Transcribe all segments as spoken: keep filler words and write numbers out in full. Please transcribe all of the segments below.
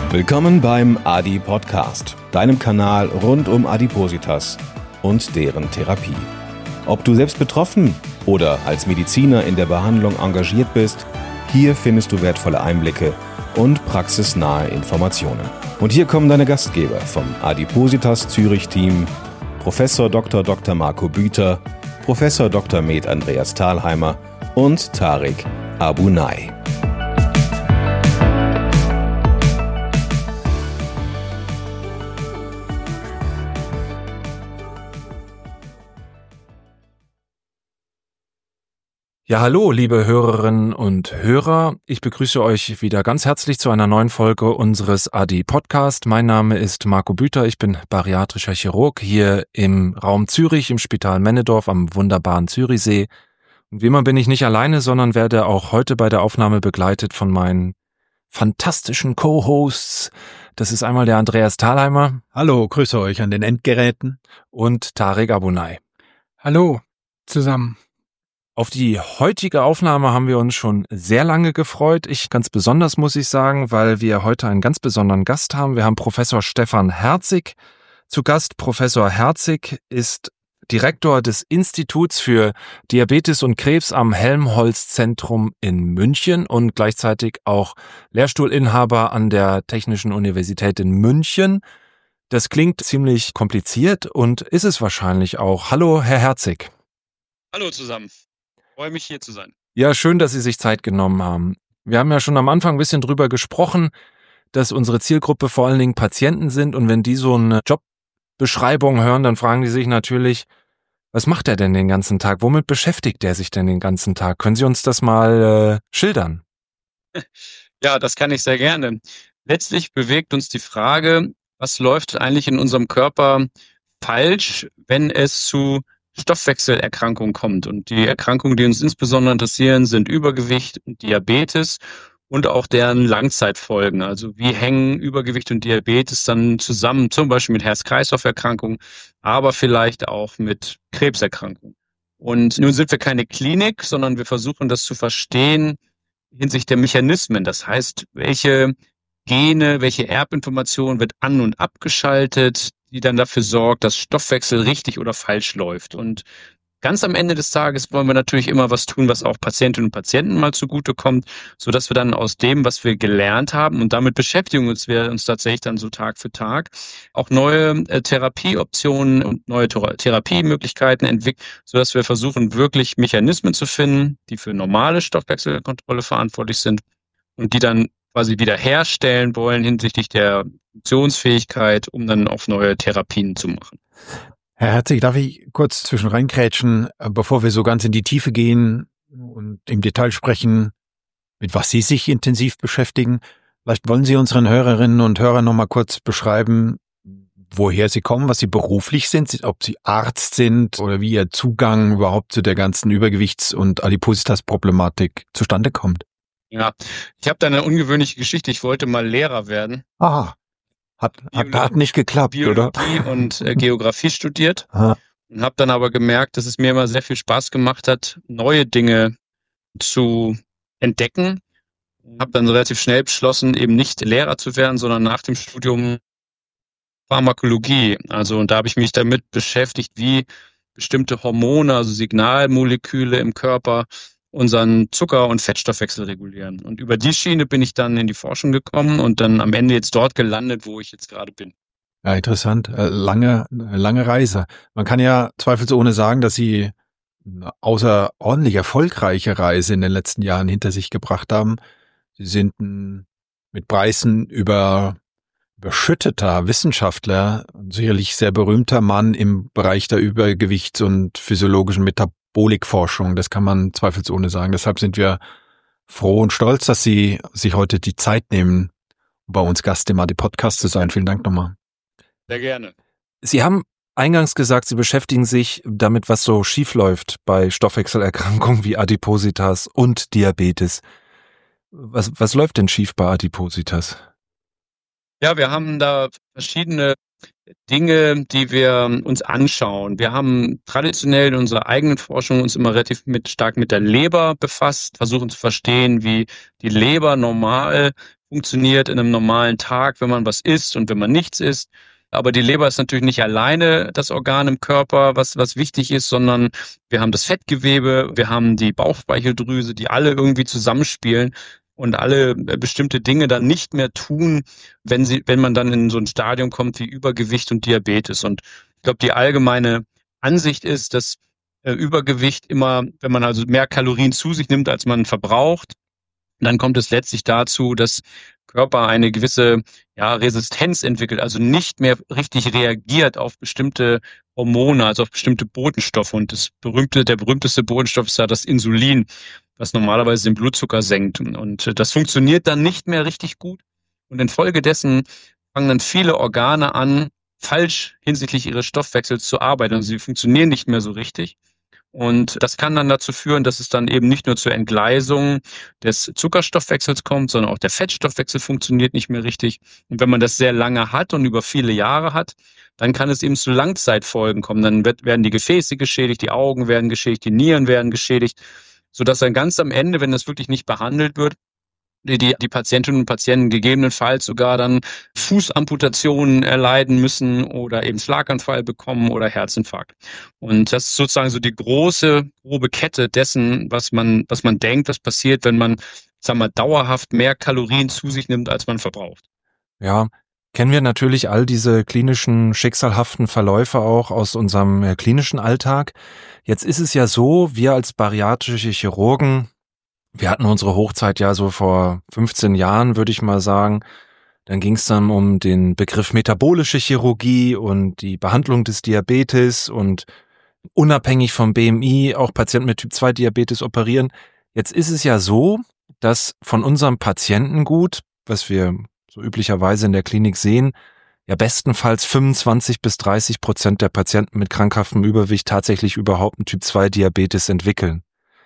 Willkommen beim Adi Podcast, deinem Kanal rund um Adipositas und deren Therapie. Ob du selbst betroffen oder als Mediziner in der Behandlung engagiert bist, hier findest du wertvolle Einblicke und praxisnahe Informationen. Und hier kommen deine Gastgeber vom Adipositas Zürich-Team, Professor Doktor Doktor Marco Büter, Professor Doktor Med Andreas Thalheimer und Tariq Abunay. Ja, hallo, liebe Hörerinnen und Hörer. Ich begrüße euch wieder ganz herzlich zu einer neuen Folge unseres Adi-Podcast. Mein Name ist Marco Büter, ich bin bariatrischer Chirurg hier im Raum Zürich, im Spital Männedorf am wunderbaren Zürichsee. Und wie immer bin ich nicht alleine, sondern werde auch heute bei der Aufnahme begleitet von meinen fantastischen Co-Hosts. Das ist einmal der Andreas Thalheimer. Hallo, grüße euch an den Endgeräten. Und Tariq Abunay. Hallo zusammen. Auf die heutige Aufnahme haben wir uns schon sehr lange gefreut. Ich ganz besonders, muss ich sagen, weil wir heute einen ganz besonderen Gast haben. Wir haben Professor Stefan Herzig zu Gast. Professor Herzig ist Direktor des Instituts für Diabetes und Krebs am Helmholtz-Zentrum in München und gleichzeitig auch Lehrstuhlinhaber an der Technischen Universität in München. Das klingt ziemlich kompliziert und ist es wahrscheinlich auch. Hallo, Herr Herzig. Hallo zusammen. Ich freue mich, hier zu sein. Ja, schön, dass Sie sich Zeit genommen haben. Wir haben ja schon am Anfang ein bisschen drüber gesprochen, dass unsere Zielgruppe vor allen Dingen Patienten sind und wenn die so eine Jobbeschreibung hören, dann fragen die sich natürlich, was macht er denn den ganzen Tag? Womit beschäftigt er sich denn den ganzen Tag? Können Sie uns das mal äh, schildern? Ja, das kann ich sehr gerne. Letztlich bewegt uns die Frage, was läuft eigentlich in unserem Körper falsch, wenn es zu Stoffwechselerkrankungen kommt. Und die Erkrankungen, die uns insbesondere interessieren, sind Übergewicht und Diabetes und auch deren Langzeitfolgen. Also wie hängen Übergewicht und Diabetes dann zusammen, zum Beispiel mit Herz-Kreislauf-Erkrankungen, aber vielleicht auch mit Krebserkrankungen. Und nun sind wir keine Klinik, sondern wir versuchen das zu verstehen hinsichtlich der Mechanismen. Das heißt, welche Gene, welche Erbinformation wird an- und abgeschaltet, die dann dafür sorgt, dass Stoffwechsel richtig oder falsch läuft. Und ganz am Ende des Tages wollen wir natürlich immer was tun, was auch Patientinnen und Patienten mal zugutekommt, sodass wir dann aus dem, was wir gelernt haben, und damit beschäftigen wir uns tatsächlich dann so Tag für Tag, auch neue äh, Therapieoptionen und neue Thera- Therapiemöglichkeiten entwickeln, sodass wir versuchen, wirklich Mechanismen zu finden, die für normale Stoffwechselkontrolle verantwortlich sind und die dann quasi wiederherstellen wollen hinsichtlich der Funktionsfähigkeit, um dann auf neue Therapien zu machen. Herr Herzig, darf ich kurz zwischen reingrätschen, bevor wir so ganz in die Tiefe gehen und im Detail sprechen, mit was Sie sich intensiv beschäftigen? Vielleicht wollen Sie unseren Hörerinnen und Hörern noch mal kurz beschreiben, woher Sie kommen, was Sie beruflich sind, ob Sie Arzt sind oder wie Ihr Zugang überhaupt zu der ganzen Übergewichts- und Adipositas-Problematik zustande kommt. Ja, ich habe da eine ungewöhnliche Geschichte. Ich wollte mal Lehrer werden. Aha, hat, hat, hat nicht geklappt, Biologie oder? und äh, Geografie studiert Aha. und habe dann aber gemerkt, dass es mir immer sehr viel Spaß gemacht hat, neue Dinge zu entdecken. Habe dann relativ schnell beschlossen, eben nicht Lehrer zu werden, sondern nach dem Studium Pharmakologie. Also und da habe ich mich damit beschäftigt, wie bestimmte Hormone, also Signalmoleküle im Körper unseren Zucker- und Fettstoffwechsel regulieren. Und über die Schiene bin ich dann in die Forschung gekommen und dann am Ende jetzt dort gelandet, wo ich jetzt gerade bin. Ja, interessant. Äh, Lange, lange Reise. Man kann ja zweifelsohne sagen, dass Sie eine außerordentlich erfolgreiche Reise in den letzten Jahren hinter sich gebracht haben. Sie sind ein mit Preisen über, überschütteter Wissenschaftler, sicherlich sehr berühmter Mann im Bereich der Übergewichts- und physiologischen Metabolikforschung. Das kann man zweifelsohne sagen. Deshalb sind wir froh und stolz, dass Sie sich heute die Zeit nehmen, bei uns Gast im Adi-Podcast zu sein. Vielen Dank nochmal. Sehr gerne. Sie haben eingangs gesagt, Sie beschäftigen sich damit, was so schief läuft bei Stoffwechselerkrankungen wie Adipositas und Diabetes. Was, was läuft denn schief bei Adipositas? Ja, wir haben da verschiedene Dinge, die wir uns anschauen. Wir haben traditionell in unserer eigenen Forschung uns immer relativ mit, stark mit der Leber befasst, versuchen zu verstehen, wie die Leber normal funktioniert in einem normalen Tag, wenn man was isst und wenn man nichts isst. Aber die Leber ist natürlich nicht alleine das Organ im Körper, was, was wichtig ist, sondern wir haben das Fettgewebe, wir haben die Bauchspeicheldrüse, die alle irgendwie zusammenspielen und alle bestimmte Dinge dann nicht mehr tun, wenn sie, wenn man dann in so ein Stadium kommt wie Übergewicht und Diabetes. Und ich glaube, die allgemeine Ansicht ist, dass äh, Übergewicht immer, wenn man also mehr Kalorien zu sich nimmt, als man verbraucht, dann kommt es letztlich dazu, dass Körper eine gewisse ja, Resistenz entwickelt, also nicht mehr richtig reagiert auf bestimmte Hormone, also auf bestimmte Botenstoffe. Und das berühmte, der berühmteste Botenstoff ist ja das Insulin, was normalerweise den Blutzucker senkt. Und das funktioniert dann nicht mehr richtig gut. Und infolgedessen fangen dann viele Organe an, falsch hinsichtlich ihres Stoffwechsels zu arbeiten. Also sie funktionieren nicht mehr so richtig. Und das kann dann dazu führen, dass es dann eben nicht nur zur Entgleisung des Zuckerstoffwechsels kommt, sondern auch der Fettstoffwechsel funktioniert nicht mehr richtig. Und wenn man das sehr lange hat und über viele Jahre hat, dann kann es eben zu Langzeitfolgen kommen. Dann wird, werden die Gefäße geschädigt, die Augen werden geschädigt, die Nieren werden geschädigt, sodass dann ganz am Ende, wenn das wirklich nicht behandelt wird, die, die, die Patientinnen und Patienten gegebenenfalls sogar dann Fußamputationen erleiden müssen oder eben Schlaganfall bekommen oder Herzinfarkt. Und das ist sozusagen so die große, grobe Kette dessen, was man, was man denkt, was passiert, wenn man, sagen wir mal, dauerhaft mehr Kalorien zu sich nimmt, als man verbraucht. Ja, kennen wir natürlich all diese klinischen, schicksalhaften Verläufe auch aus unserem äh, klinischen Alltag. Jetzt ist es ja so, wir als bariatrische Chirurgen, wir hatten unsere Hochzeit ja so vor fünfzehn Jahren, würde ich mal sagen. Dann ging es dann um den Begriff metabolische Chirurgie und die Behandlung des Diabetes und unabhängig vom B M I auch Patienten mit Typ zwei Diabetes operieren. Jetzt ist es ja so, dass von unserem Patientengut, was wir so üblicherweise in der Klinik sehen, ja bestenfalls fünfundzwanzig bis dreißig Prozent der Patienten mit krankhaftem Übergewicht tatsächlich überhaupt einen Typ zwei Diabetes entwickeln.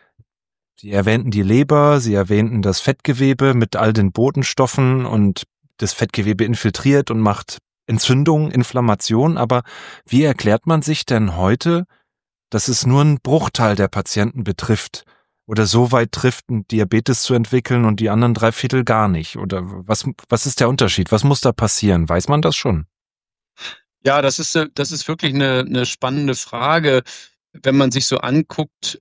Sie erwähnten die Leber, Sie erwähnten das Fettgewebe mit all den Botenstoffen und das Fettgewebe infiltriert und macht Entzündung, Inflammation. Aber wie erklärt man sich denn heute, dass es nur einen Bruchteil der Patienten betrifft oder so weit trifft, einen Diabetes zu entwickeln und die anderen drei Viertel gar nicht? Oder was, was ist der Unterschied? Was muss da passieren? Weiß man das schon? Ja, das ist, das ist wirklich eine, eine spannende Frage. Wenn man sich so anguckt,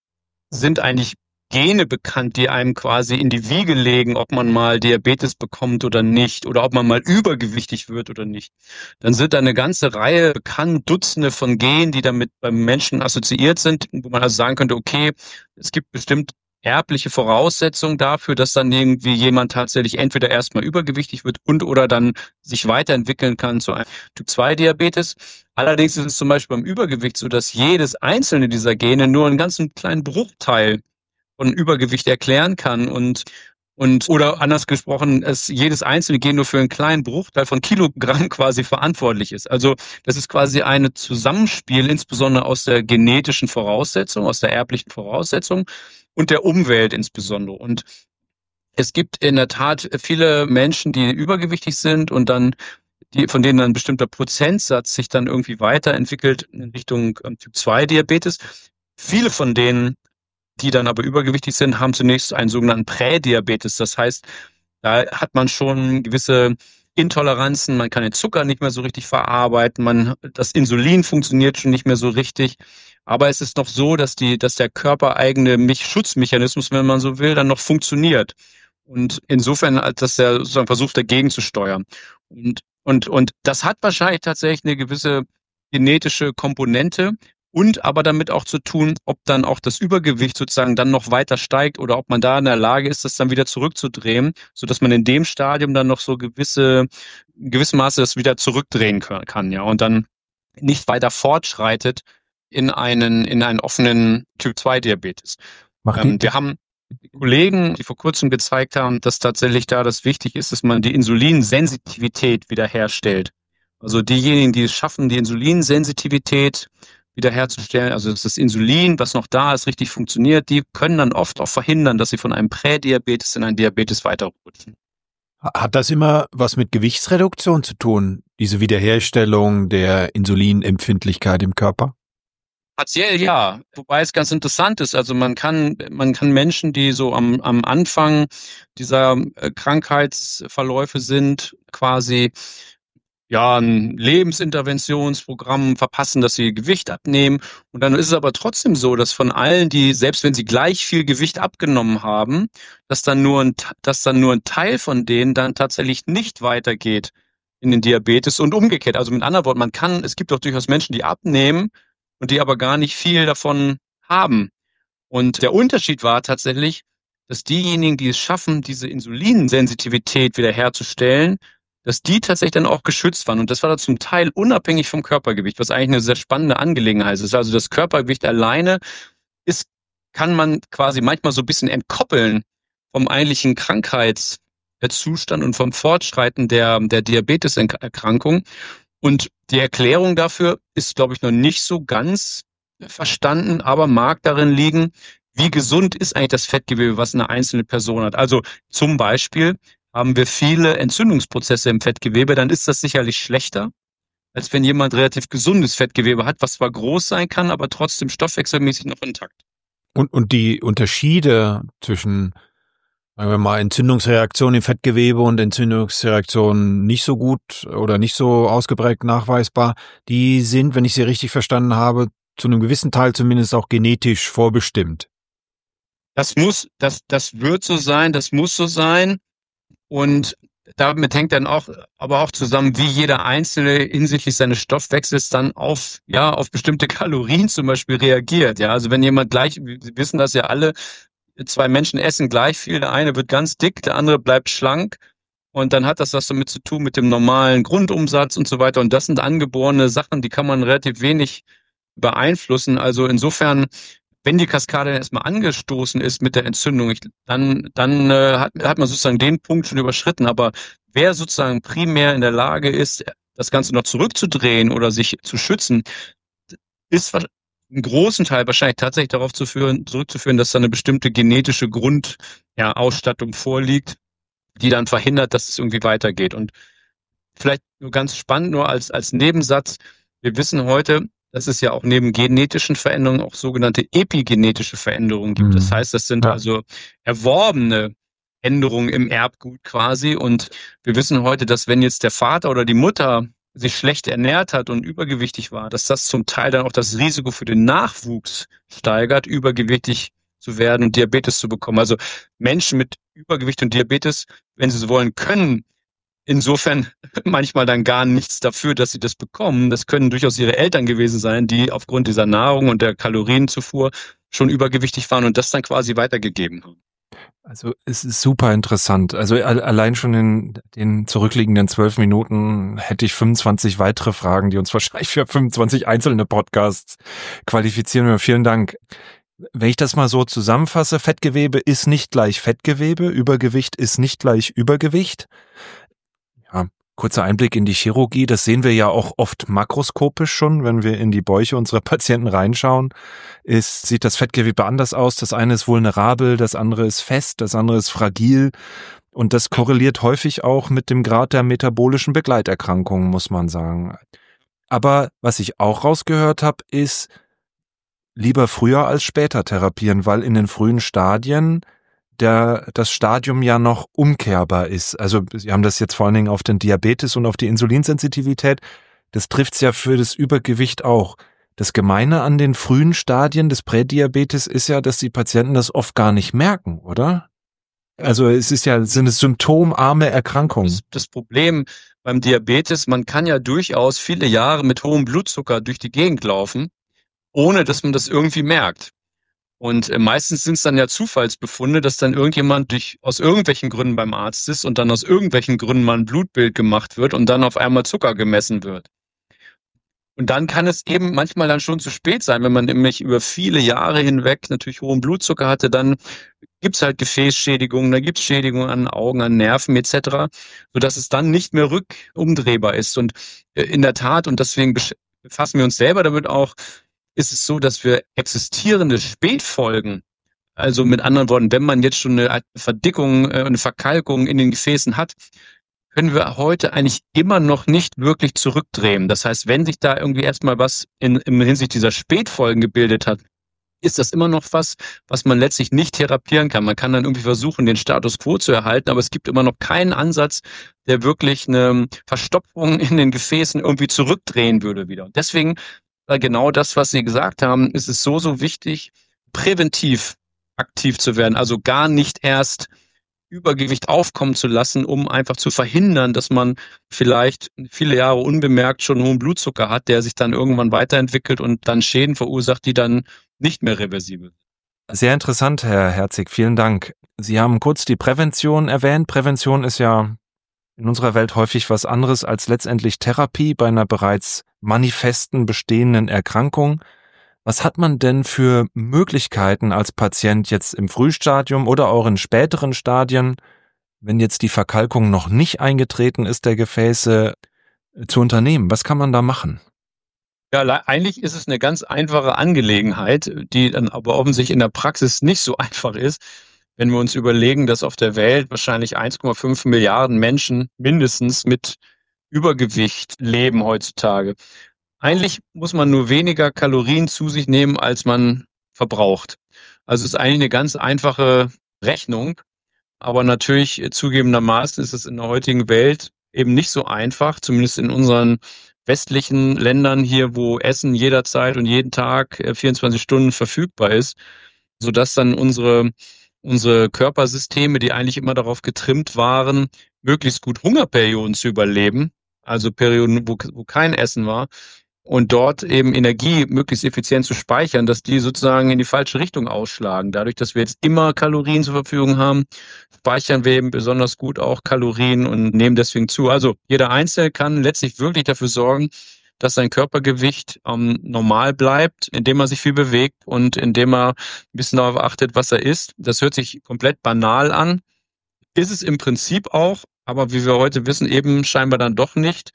sind eigentlich Gene bekannt, die einem quasi in die Wiege legen, ob man mal Diabetes bekommt oder nicht oder ob man mal übergewichtig wird oder nicht. Dann sind da eine ganze Reihe bekannt, Dutzende von Genen, die damit beim Menschen assoziiert sind, wo man also sagen könnte, okay, es gibt bestimmt erbliche Voraussetzungen dafür, dass dann irgendwie jemand tatsächlich entweder erstmal übergewichtig wird und oder dann sich weiterentwickeln kann zu einem Typ zwei Diabetes. Allerdings ist es zum Beispiel beim Übergewicht so, dass jedes einzelne dieser Gene nur einen ganz kleinen Bruchteil von Übergewicht erklären kann und und oder anders gesprochen, es jedes einzelne Gen nur für einen kleinen Bruchteil von Kilogramm quasi verantwortlich ist. Also das ist quasi ein Zusammenspiel, insbesondere aus der genetischen Voraussetzung, aus der erblichen Voraussetzung und der Umwelt insbesondere. Und es gibt in der Tat viele Menschen, die übergewichtig sind und dann die, von denen dann ein bestimmter Prozentsatz sich dann irgendwie weiterentwickelt in Richtung Typ zwei Diabetes. Viele von denen, die dann aber übergewichtig sind, haben zunächst einen sogenannten Prädiabetes. Das heißt, da hat man schon gewisse Intoleranzen, man kann den Zucker nicht mehr so richtig verarbeiten, man, das Insulin funktioniert schon nicht mehr so richtig. Aber es ist noch so, dass die, dass der körpereigene Schutzmechanismus, wenn man so will, dann noch funktioniert. Und insofern, dass er sozusagen versucht, dagegen zu steuern. Und, und, und das hat wahrscheinlich tatsächlich eine gewisse genetische Komponente. Und aber damit auch zu tun, ob dann auch das Übergewicht sozusagen dann noch weiter steigt oder ob man da in der Lage ist, das dann wieder zurückzudrehen, sodass man in dem Stadium dann noch so gewisse, in gewissem Maße das wieder zurückdrehen kann, ja, und dann nicht weiter fortschreitet in einen, in einen offenen Typ zwei Diabetes. Ähm, wir haben Kollegen, die vor kurzem gezeigt haben, dass tatsächlich da das wichtig ist, dass man die Insulinsensitivität wiederherstellt. Also diejenigen, die es schaffen, die Insulinsensitivität wiederherzustellen, also dass das Insulin, was noch da ist, richtig funktioniert, die können dann oft auch verhindern, dass sie von einem Prädiabetes in einen Diabetes weiterrutschen. Hat das immer was mit Gewichtsreduktion zu tun, diese Wiederherstellung der Insulinempfindlichkeit im Körper? Partiell ja, wobei es ganz interessant ist. Also man kann, man kann Menschen, die so am, am Anfang dieser äh, Krankheitsverläufe sind, quasi ja ein Lebensinterventionsprogramm verpassen, dass sie Gewicht abnehmen. Und dann ist es aber trotzdem so, dass von allen, die, selbst wenn sie gleich viel Gewicht abgenommen haben, dass dann nur ein, dass dann nur ein Teil von denen dann tatsächlich nicht weitergeht in den Diabetes und umgekehrt. Also mit anderen Worten, man kann, es gibt auch durchaus Menschen, die abnehmen und die aber gar nicht viel davon haben. Und der Unterschied war tatsächlich, dass diejenigen, die es schaffen, diese Insulinsensitivität wiederherzustellen, dass die tatsächlich dann auch geschützt waren. Und das war dann zum Teil unabhängig vom Körpergewicht, was eigentlich eine sehr spannende Angelegenheit ist. Also das Körpergewicht alleine ist, kann man quasi manchmal so ein bisschen entkoppeln vom eigentlichen Krankheitszustand und vom Fortschreiten der, der Diabeteserkrankung. Und die Erklärung dafür ist, glaube ich, noch nicht so ganz verstanden, aber mag darin liegen, wie gesund ist eigentlich das Fettgewebe, was eine einzelne Person hat. Also zum Beispiel haben wir viele Entzündungsprozesse im Fettgewebe, dann ist das sicherlich schlechter, als wenn jemand relativ gesundes Fettgewebe hat, was zwar groß sein kann, aber trotzdem stoffwechselmäßig noch intakt. Und, und die Unterschiede zwischen, sagen wir mal, Entzündungsreaktionen im Fettgewebe und Entzündungsreaktionen nicht so gut oder nicht so ausgeprägt nachweisbar, die sind, wenn ich sie richtig verstanden habe, zu einem gewissen Teil zumindest auch genetisch vorbestimmt. Das muss, das, das wird so sein, das muss so sein. Und damit hängt dann auch, aber auch zusammen, wie jeder Einzelne hinsichtlich seines Stoffwechsels dann auf, ja, auf bestimmte Kalorien zum Beispiel reagiert. Ja, also wenn jemand gleich, Sie wissen das ja alle, zwei Menschen essen gleich viel, der eine wird ganz dick, der andere bleibt schlank. Und dann hat das was damit zu tun mit dem normalen Grundumsatz und so weiter. Und das sind angeborene Sachen, die kann man relativ wenig beeinflussen. Also insofern, wenn die Kaskade erstmal angestoßen ist mit der Entzündung, ich, dann, dann äh, hat, hat man sozusagen den Punkt schon überschritten. Aber wer sozusagen primär in der Lage ist, das Ganze noch zurückzudrehen oder sich zu schützen, ist einen großen Teil wahrscheinlich tatsächlich darauf zu führen, zurückzuführen, dass da eine bestimmte genetische Grundausstattung ja, vorliegt, die dann verhindert, dass es irgendwie weitergeht. Und vielleicht nur ganz spannend, nur als, als Nebensatz, wir wissen heute, dass es ja auch neben genetischen Veränderungen auch sogenannte epigenetische Veränderungen gibt. Mhm. Das heißt, das sind ja. also erworbene Änderungen im Erbgut quasi. Und wir wissen heute, dass wenn jetzt der Vater oder die Mutter sich schlecht ernährt hat und übergewichtig war, dass das zum Teil dann auch das Risiko für den Nachwuchs steigert, übergewichtig zu werden und Diabetes zu bekommen. Also Menschen mit Übergewicht und Diabetes, wenn sie so wollen, können insofern manchmal dann gar nichts dafür, dass sie das bekommen. Das können durchaus ihre Eltern gewesen sein, die aufgrund dieser Nahrung und der Kalorienzufuhr schon übergewichtig waren und das dann quasi weitergegeben haben. Also es ist super interessant. Also allein schon in den zurückliegenden zwölf Minuten hätte ich fünfundzwanzig weitere Fragen, die uns wahrscheinlich für fünfundzwanzig einzelne Podcasts qualifizieren. Vielen Dank. Wenn ich das mal so zusammenfasse, Fettgewebe ist nicht gleich Fettgewebe, Übergewicht ist nicht gleich Übergewicht. Ja, kurzer Einblick in die Chirurgie, das sehen wir ja auch oft makroskopisch schon, wenn wir in die Bäuche unserer Patienten reinschauen, ist, sieht das Fettgewebe anders aus. Das eine ist vulnerabel, das andere ist fest, das andere ist fragil und das korreliert häufig auch mit dem Grad der metabolischen Begleiterkrankungen, muss man sagen. Aber was ich auch rausgehört habe, ist, lieber früher als später therapieren, weil in den frühen Stadien der, das Stadium ja noch umkehrbar ist. Also Sie haben das jetzt vor allen Dingen auf den Diabetes und auf die Insulinsensitivität. Das trifft's ja für das Übergewicht auch. Das Gemeine an den frühen Stadien des Prädiabetes ist ja, dass die Patienten das oft gar nicht merken, oder? Also es ist ja, sind es symptomarme Erkrankungen. Das, das Problem beim Diabetes, man kann ja durchaus viele Jahre mit hohem Blutzucker durch die Gegend laufen, ohne dass man das irgendwie merkt. Und meistens sind es dann ja Zufallsbefunde, dass dann irgendjemand durch aus irgendwelchen Gründen beim Arzt ist und dann aus irgendwelchen Gründen mal ein Blutbild gemacht wird und dann auf einmal Zucker gemessen wird. Und dann kann es eben manchmal dann schon zu spät sein, wenn man nämlich über viele Jahre hinweg natürlich hohen Blutzucker hatte, dann gibt's halt Gefäßschädigungen, da gibt's Schädigungen an Augen, an Nerven et cetera, sodass es dann nicht mehr rückumdrehbar ist. Und in der Tat, und deswegen befassen wir uns selber damit auch, ist es so, dass wir existierende Spätfolgen, also mit anderen Worten, wenn man jetzt schon eine Verdickung, eine Verkalkung in den Gefäßen hat, können wir heute eigentlich immer noch nicht wirklich zurückdrehen. Das heißt, wenn sich da irgendwie erstmal was in, in Hinsicht dieser Spätfolgen gebildet hat, ist das immer noch was, was man letztlich nicht therapieren kann. Man kann dann irgendwie versuchen, den Status quo zu erhalten, aber es gibt immer noch keinen Ansatz, der wirklich eine Verstopfung in den Gefäßen irgendwie zurückdrehen würde wieder. Und deswegen, genau das, was Sie gesagt haben, ist es so, so wichtig, präventiv aktiv zu werden. Also gar nicht erst Übergewicht aufkommen zu lassen, um einfach zu verhindern, dass man vielleicht viele Jahre unbemerkt schon hohen Blutzucker hat, der sich dann irgendwann weiterentwickelt und dann Schäden verursacht, die dann nicht mehr reversibel sind. Sehr interessant, Herr Herzig. Vielen Dank. Sie haben kurz die Prävention erwähnt. Prävention ist ja in unserer Welt häufig was anderes als letztendlich Therapie bei einer bereits manifesten bestehenden Erkrankung. Was hat man denn für Möglichkeiten als Patient jetzt im Frühstadium oder auch in späteren Stadien, wenn jetzt die Verkalkung noch nicht eingetreten ist der Gefäße, zu unternehmen? Was kann man da machen? Ja, eigentlich ist es eine ganz einfache Angelegenheit, die dann aber offensichtlich in der Praxis nicht so einfach ist, wenn wir uns überlegen, dass auf der Welt wahrscheinlich eins Komma fünf Milliarden Menschen mindestens mit Übergewicht leben heutzutage. Eigentlich muss man nur weniger Kalorien zu sich nehmen, als man verbraucht. Also es ist eigentlich eine ganz einfache Rechnung, aber natürlich zugegebenermaßen ist es in der heutigen Welt eben nicht so einfach, zumindest in unseren westlichen Ländern hier, wo Essen jederzeit und jeden Tag vierundzwanzig Stunden verfügbar ist, sodass dann unsere, unsere Körpersysteme, die eigentlich immer darauf getrimmt waren, möglichst gut Hungerperioden zu überleben, also Perioden, wo, wo kein Essen war, und dort eben Energie möglichst effizient zu speichern, dass die sozusagen in die falsche Richtung ausschlagen. Dadurch, dass wir jetzt immer Kalorien zur Verfügung haben, speichern wir eben besonders gut auch Kalorien und nehmen deswegen zu. Also jeder Einzelne kann letztlich wirklich dafür sorgen, dass sein Körpergewicht ähm, normal bleibt, indem er sich viel bewegt und indem er ein bisschen darauf achtet, was er isst. Das hört sich komplett banal an, ist es im Prinzip auch, aber wie wir heute wissen, eben scheinbar dann doch nicht,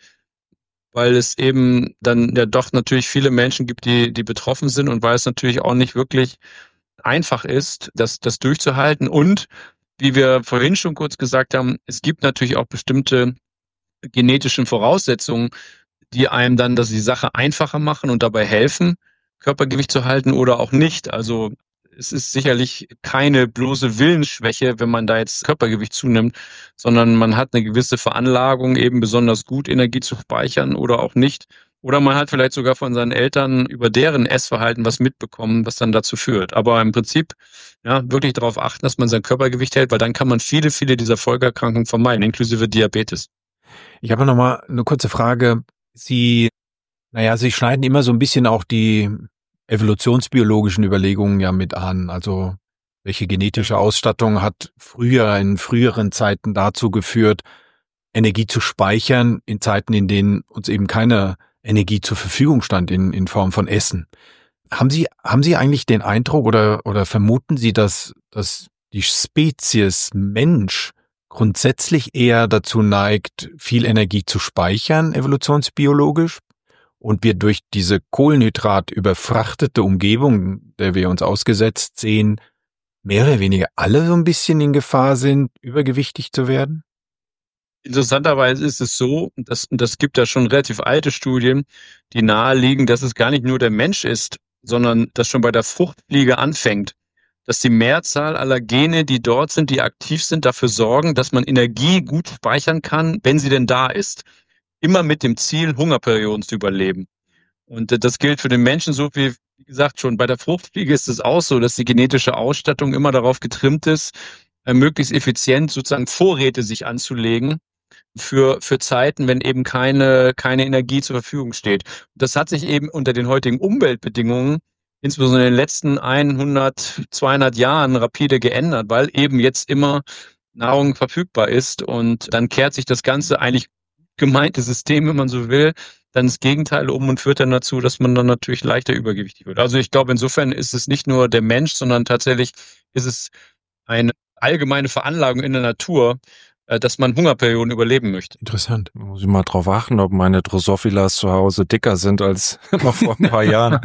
weil es eben dann ja doch natürlich viele Menschen gibt, die, die betroffen sind und weil es natürlich auch nicht wirklich einfach ist, das, das durchzuhalten. Und wie wir vorhin schon kurz gesagt haben, es gibt natürlich auch bestimmte genetische Voraussetzungen, die einem dann das die Sache einfacher machen und dabei helfen, Körpergewicht zu halten oder auch nicht. Also es ist sicherlich keine bloße Willensschwäche, wenn man da jetzt Körpergewicht zunimmt, sondern man hat eine gewisse Veranlagung, eben besonders gut Energie zu speichern oder auch nicht. Oder man hat vielleicht sogar von seinen Eltern über deren Essverhalten was mitbekommen, was dann dazu führt. Aber im Prinzip ja wirklich darauf achten, dass man sein Körpergewicht hält, weil dann kann man viele, viele dieser Folgeerkrankungen vermeiden, inklusive Diabetes. Ich habe noch mal eine kurze Frage. Sie, naja, Sie schneiden immer so ein bisschen auch die evolutionsbiologischen Überlegungen ja mit an. Also welche genetische Ausstattung hat früher, in früheren Zeiten dazu geführt, Energie zu speichern in Zeiten, in denen uns eben keine Energie zur Verfügung stand in, in Form von Essen. Haben Sie, haben Sie eigentlich den Eindruck oder, oder vermuten Sie, dass, dass die Spezies Mensch grundsätzlich eher dazu neigt, viel Energie zu speichern, evolutionsbiologisch? Und wir durch diese Kohlenhydrat überfrachtete Umgebung, der wir uns ausgesetzt sehen, mehr oder weniger alle so ein bisschen in Gefahr sind, übergewichtig zu werden? Interessanterweise ist es so, dass das gibt ja schon relativ alte Studien, die naheliegen, dass es gar nicht nur der Mensch ist, sondern dass schon bei der Fruchtfliege anfängt, dass die Mehrzahl aller Gene, die dort sind, die aktiv sind, dafür sorgen, dass man Energie gut speichern kann, wenn sie denn da ist. Immer mit dem Ziel, Hungerperioden zu überleben. Und das gilt für den Menschen so wie, wie gesagt, schon bei der Fruchtfliege ist es auch so, dass die genetische Ausstattung immer darauf getrimmt ist, möglichst effizient sozusagen Vorräte sich anzulegen für, für Zeiten, wenn eben keine, keine Energie zur Verfügung steht. Das hat sich eben unter den heutigen Umweltbedingungen insbesondere in den letzten hundert, zweihundert Jahren rapide geändert, weil eben jetzt immer Nahrung verfügbar ist und dann kehrt sich das Ganze eigentlich gemeinte System, wenn man so will, dann das Gegenteil um und führt dann dazu, dass man dann natürlich leichter übergewichtig wird. Also ich glaube, insofern ist es nicht nur der Mensch, sondern tatsächlich ist es eine allgemeine Veranlagung in der Natur, dass man Hungerperioden überleben möchte. Interessant. Muss ich mal drauf achten, ob meine Drosophilas zu Hause dicker sind als noch vor ein paar Jahren.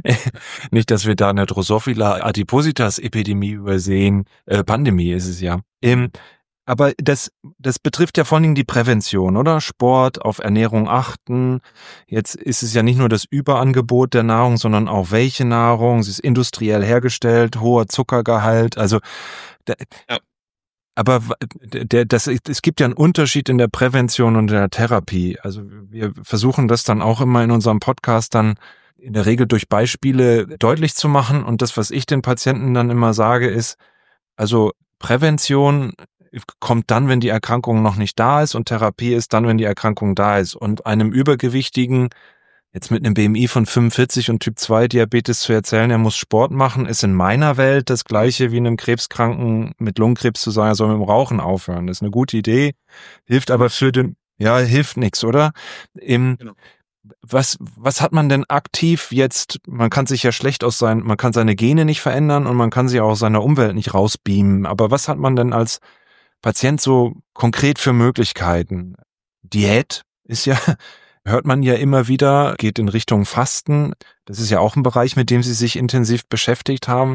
Nicht, dass wir da eine Drosophila Adipositas Epidemie übersehen. Äh, Pandemie ist es ja. Ähm, Aber das, das betrifft ja vor allen Dingen die Prävention, oder? Sport, auf Ernährung achten. Jetzt ist es ja nicht nur das Überangebot der Nahrung, sondern auch welche Nahrung. Sie ist industriell hergestellt, hoher Zuckergehalt. Also, da, ja. aber der, das, es gibt ja einen Unterschied in der Prävention und der Therapie. Also wir versuchen das dann auch immer in unserem Podcast dann in der Regel durch Beispiele deutlich zu machen. Und das, was ich den Patienten dann immer sage, ist, also Prävention kommt dann, wenn die Erkrankung noch nicht da ist, und Therapie ist dann, wenn die Erkrankung da ist. Und einem Übergewichtigen, jetzt mit einem B M I von fünfundvierzig und Typ zwei Diabetes zu erzählen, er muss Sport machen, ist in meiner Welt das Gleiche wie einem Krebskranken mit Lungenkrebs zu sagen, er soll mit dem Rauchen aufhören. Das ist eine gute Idee, hilft aber für den, ja, hilft nichts, oder? Im, genau. Was, was hat man denn aktiv jetzt? Man kann sich ja schlecht aus sein, man kann seine Gene nicht verändern und man kann sich auch aus seiner Umwelt nicht rausbeamen. Aber was hat man denn als Patient so konkret für Möglichkeiten? Diät ist ja, hört man ja immer wieder, geht in Richtung Fasten. Das ist ja auch ein Bereich, mit dem Sie sich intensiv beschäftigt haben.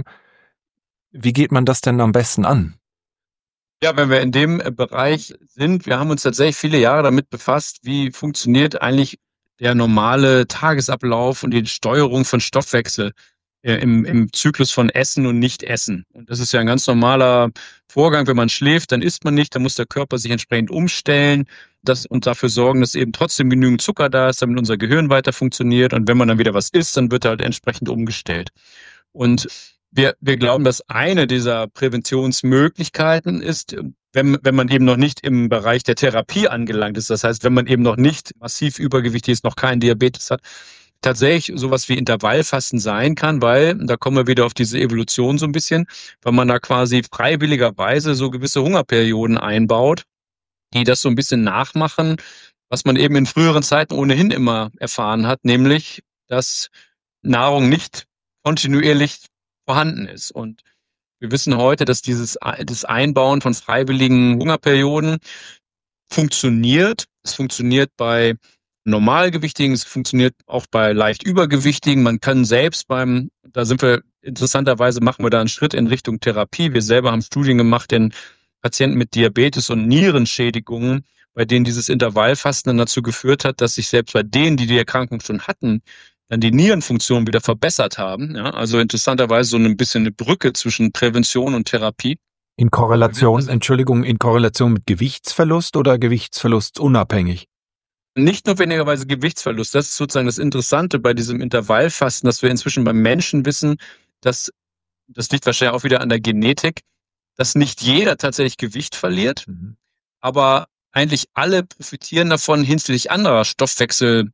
Wie geht man das denn am besten an? Ja, wenn wir in dem Bereich sind, wir haben uns tatsächlich viele Jahre damit befasst, wie funktioniert eigentlich der normale Tagesablauf und die Steuerung von Stoffwechsel äh, im, im Zyklus von Essen und Nicht-Essen. Und das ist ja ein ganz normaler Vorgang. Wenn man schläft, dann isst man nicht, dann muss der Körper sich entsprechend umstellen das, und dafür sorgen, dass eben trotzdem genügend Zucker da ist, damit unser Gehirn weiter funktioniert. Und wenn man dann wieder was isst, dann wird halt entsprechend umgestellt. Und wir, wir glauben, dass eine dieser Präventionsmöglichkeiten ist, wenn, wenn man eben noch nicht im Bereich der Therapie angelangt ist, das heißt, wenn man eben noch nicht massiv übergewichtig ist, noch keinen Diabetes hat, tatsächlich sowas wie Intervallfasten sein kann, weil, da kommen wir wieder auf diese Evolution so ein bisschen, weil man da quasi freiwilligerweise so gewisse Hungerperioden einbaut, die das so ein bisschen nachmachen, was man eben in früheren Zeiten ohnehin immer erfahren hat, nämlich, dass Nahrung nicht kontinuierlich vorhanden ist. Und wir wissen heute, dass dieses das Einbauen von freiwilligen Hungerperioden funktioniert. Es funktioniert bei Normalgewichtigen, es funktioniert auch bei leicht Übergewichtigen. Man kann selbst beim, da sind wir, interessanterweise machen wir da einen Schritt in Richtung Therapie. Wir selber haben Studien gemacht in Patienten mit Diabetes und Nierenschädigungen, bei denen dieses Intervallfasten dann dazu geführt hat, dass sich selbst bei denen, die die Erkrankung schon hatten, dann die Nierenfunktion wieder verbessert haben. Ja, also interessanterweise so ein bisschen eine Brücke zwischen Prävention und Therapie. In Korrelation, Entschuldigung, in Korrelation mit Gewichtsverlust oder gewichtsverlustunabhängig? Nicht notwendigerweise Gewichtsverlust. Das ist sozusagen das Interessante bei diesem Intervallfasten, dass wir inzwischen beim Menschen wissen, dass, das liegt wahrscheinlich auch wieder an der Genetik, dass nicht jeder tatsächlich Gewicht verliert, mhm. aber eigentlich alle profitieren davon hinsichtlich anderer Stoffwechselstellglieder,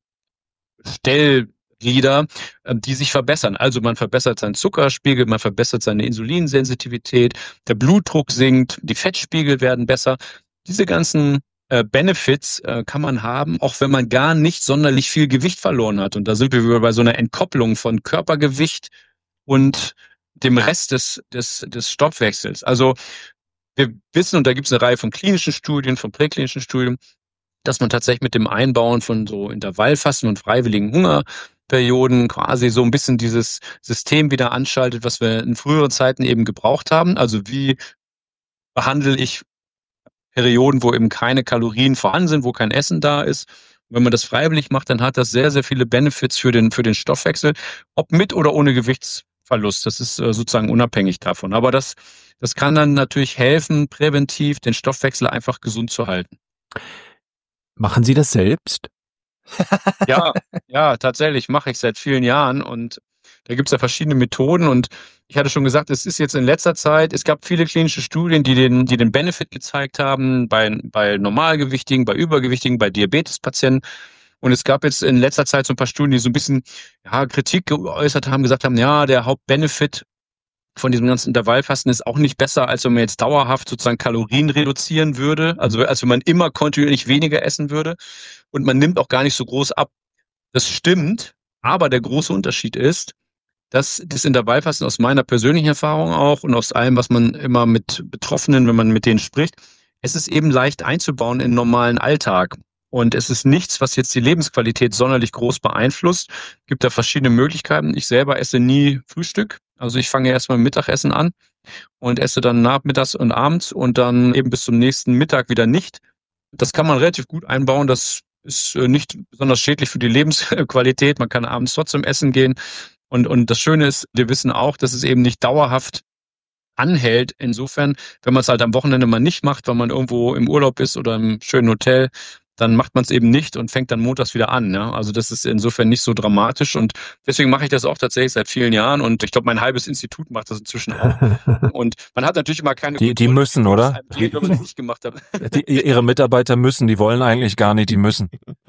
die sich verbessern. Also man verbessert seinen Zuckerspiegel, man verbessert seine Insulinsensitivität, der Blutdruck sinkt, die Fettspiegel werden besser. Diese ganzen äh, Benefits äh, kann man haben, auch wenn man gar nicht sonderlich viel Gewicht verloren hat. Und da sind wir wieder bei so einer Entkopplung von Körpergewicht und dem Rest des, des, des Stoffwechsels. Also wir wissen, und da gibt es eine Reihe von klinischen Studien, von präklinischen Studien, dass man tatsächlich mit dem Einbauen von so Intervallfasten und freiwilligen Hungerperioden quasi so ein bisschen dieses System wieder anschaltet, was wir in früheren Zeiten eben gebraucht haben. Also wie behandle ich Perioden, wo eben keine Kalorien vorhanden sind, wo kein Essen da ist. Und wenn man das freiwillig macht, dann hat das sehr, sehr viele Benefits für den, für den Stoffwechsel, ob mit oder ohne Gewichtsverlust. Das ist äh, sozusagen unabhängig davon. Aber das, das kann dann natürlich helfen, präventiv den Stoffwechsel einfach gesund zu halten. Machen Sie das selbst? Ja, ja, tatsächlich mache ich seit vielen Jahren und da gibt es ja verschiedene Methoden und ich hatte schon gesagt, es ist jetzt in letzter Zeit, es gab viele klinische Studien, die den, die den Benefit gezeigt haben bei, bei Normalgewichtigen, bei Übergewichtigen, bei Diabetespatienten. Und es gab jetzt in letzter Zeit so ein paar Studien, die so ein bisschen ja, Kritik geäußert haben, gesagt haben, ja, der Hauptbenefit von diesem ganzen Intervallfasten ist auch nicht besser, als wenn man jetzt dauerhaft sozusagen Kalorien reduzieren würde, also als wenn man immer kontinuierlich weniger essen würde und man nimmt auch gar nicht so groß ab. Das stimmt, aber der große Unterschied ist, dass das Intervallfasten aus meiner persönlichen Erfahrung auch und aus allem, was man immer mit Betroffenen, wenn man mit denen spricht, es ist eben leicht einzubauen in den normalen Alltag. Und es ist nichts, was jetzt die Lebensqualität sonderlich groß beeinflusst. Es gibt da verschiedene Möglichkeiten. Ich selber esse nie Frühstück. Also ich fange erstmal mit Mittagessen an und esse dann nachmittags und abends und dann eben bis zum nächsten Mittag wieder nicht. Das kann man relativ gut einbauen. Das ist nicht besonders schädlich für die Lebensqualität. Man kann abends trotzdem essen gehen. Und, und das Schöne ist, wir wissen auch, dass es eben nicht dauerhaft anhält. Insofern, wenn man es halt am Wochenende mal nicht macht, weil man irgendwo im Urlaub ist oder im schönen Hotel, dann macht man es eben nicht und fängt dann montags wieder an. Ja? Also das ist insofern nicht so dramatisch und deswegen mache ich das auch tatsächlich seit vielen Jahren und ich glaube, mein halbes Institut macht das inzwischen auch. Und man hat natürlich immer keine... Die, die müssen, oder? Geht, wenn man es nicht gemacht hat. Die, ihre Mitarbeiter müssen, die wollen eigentlich gar nicht, die müssen.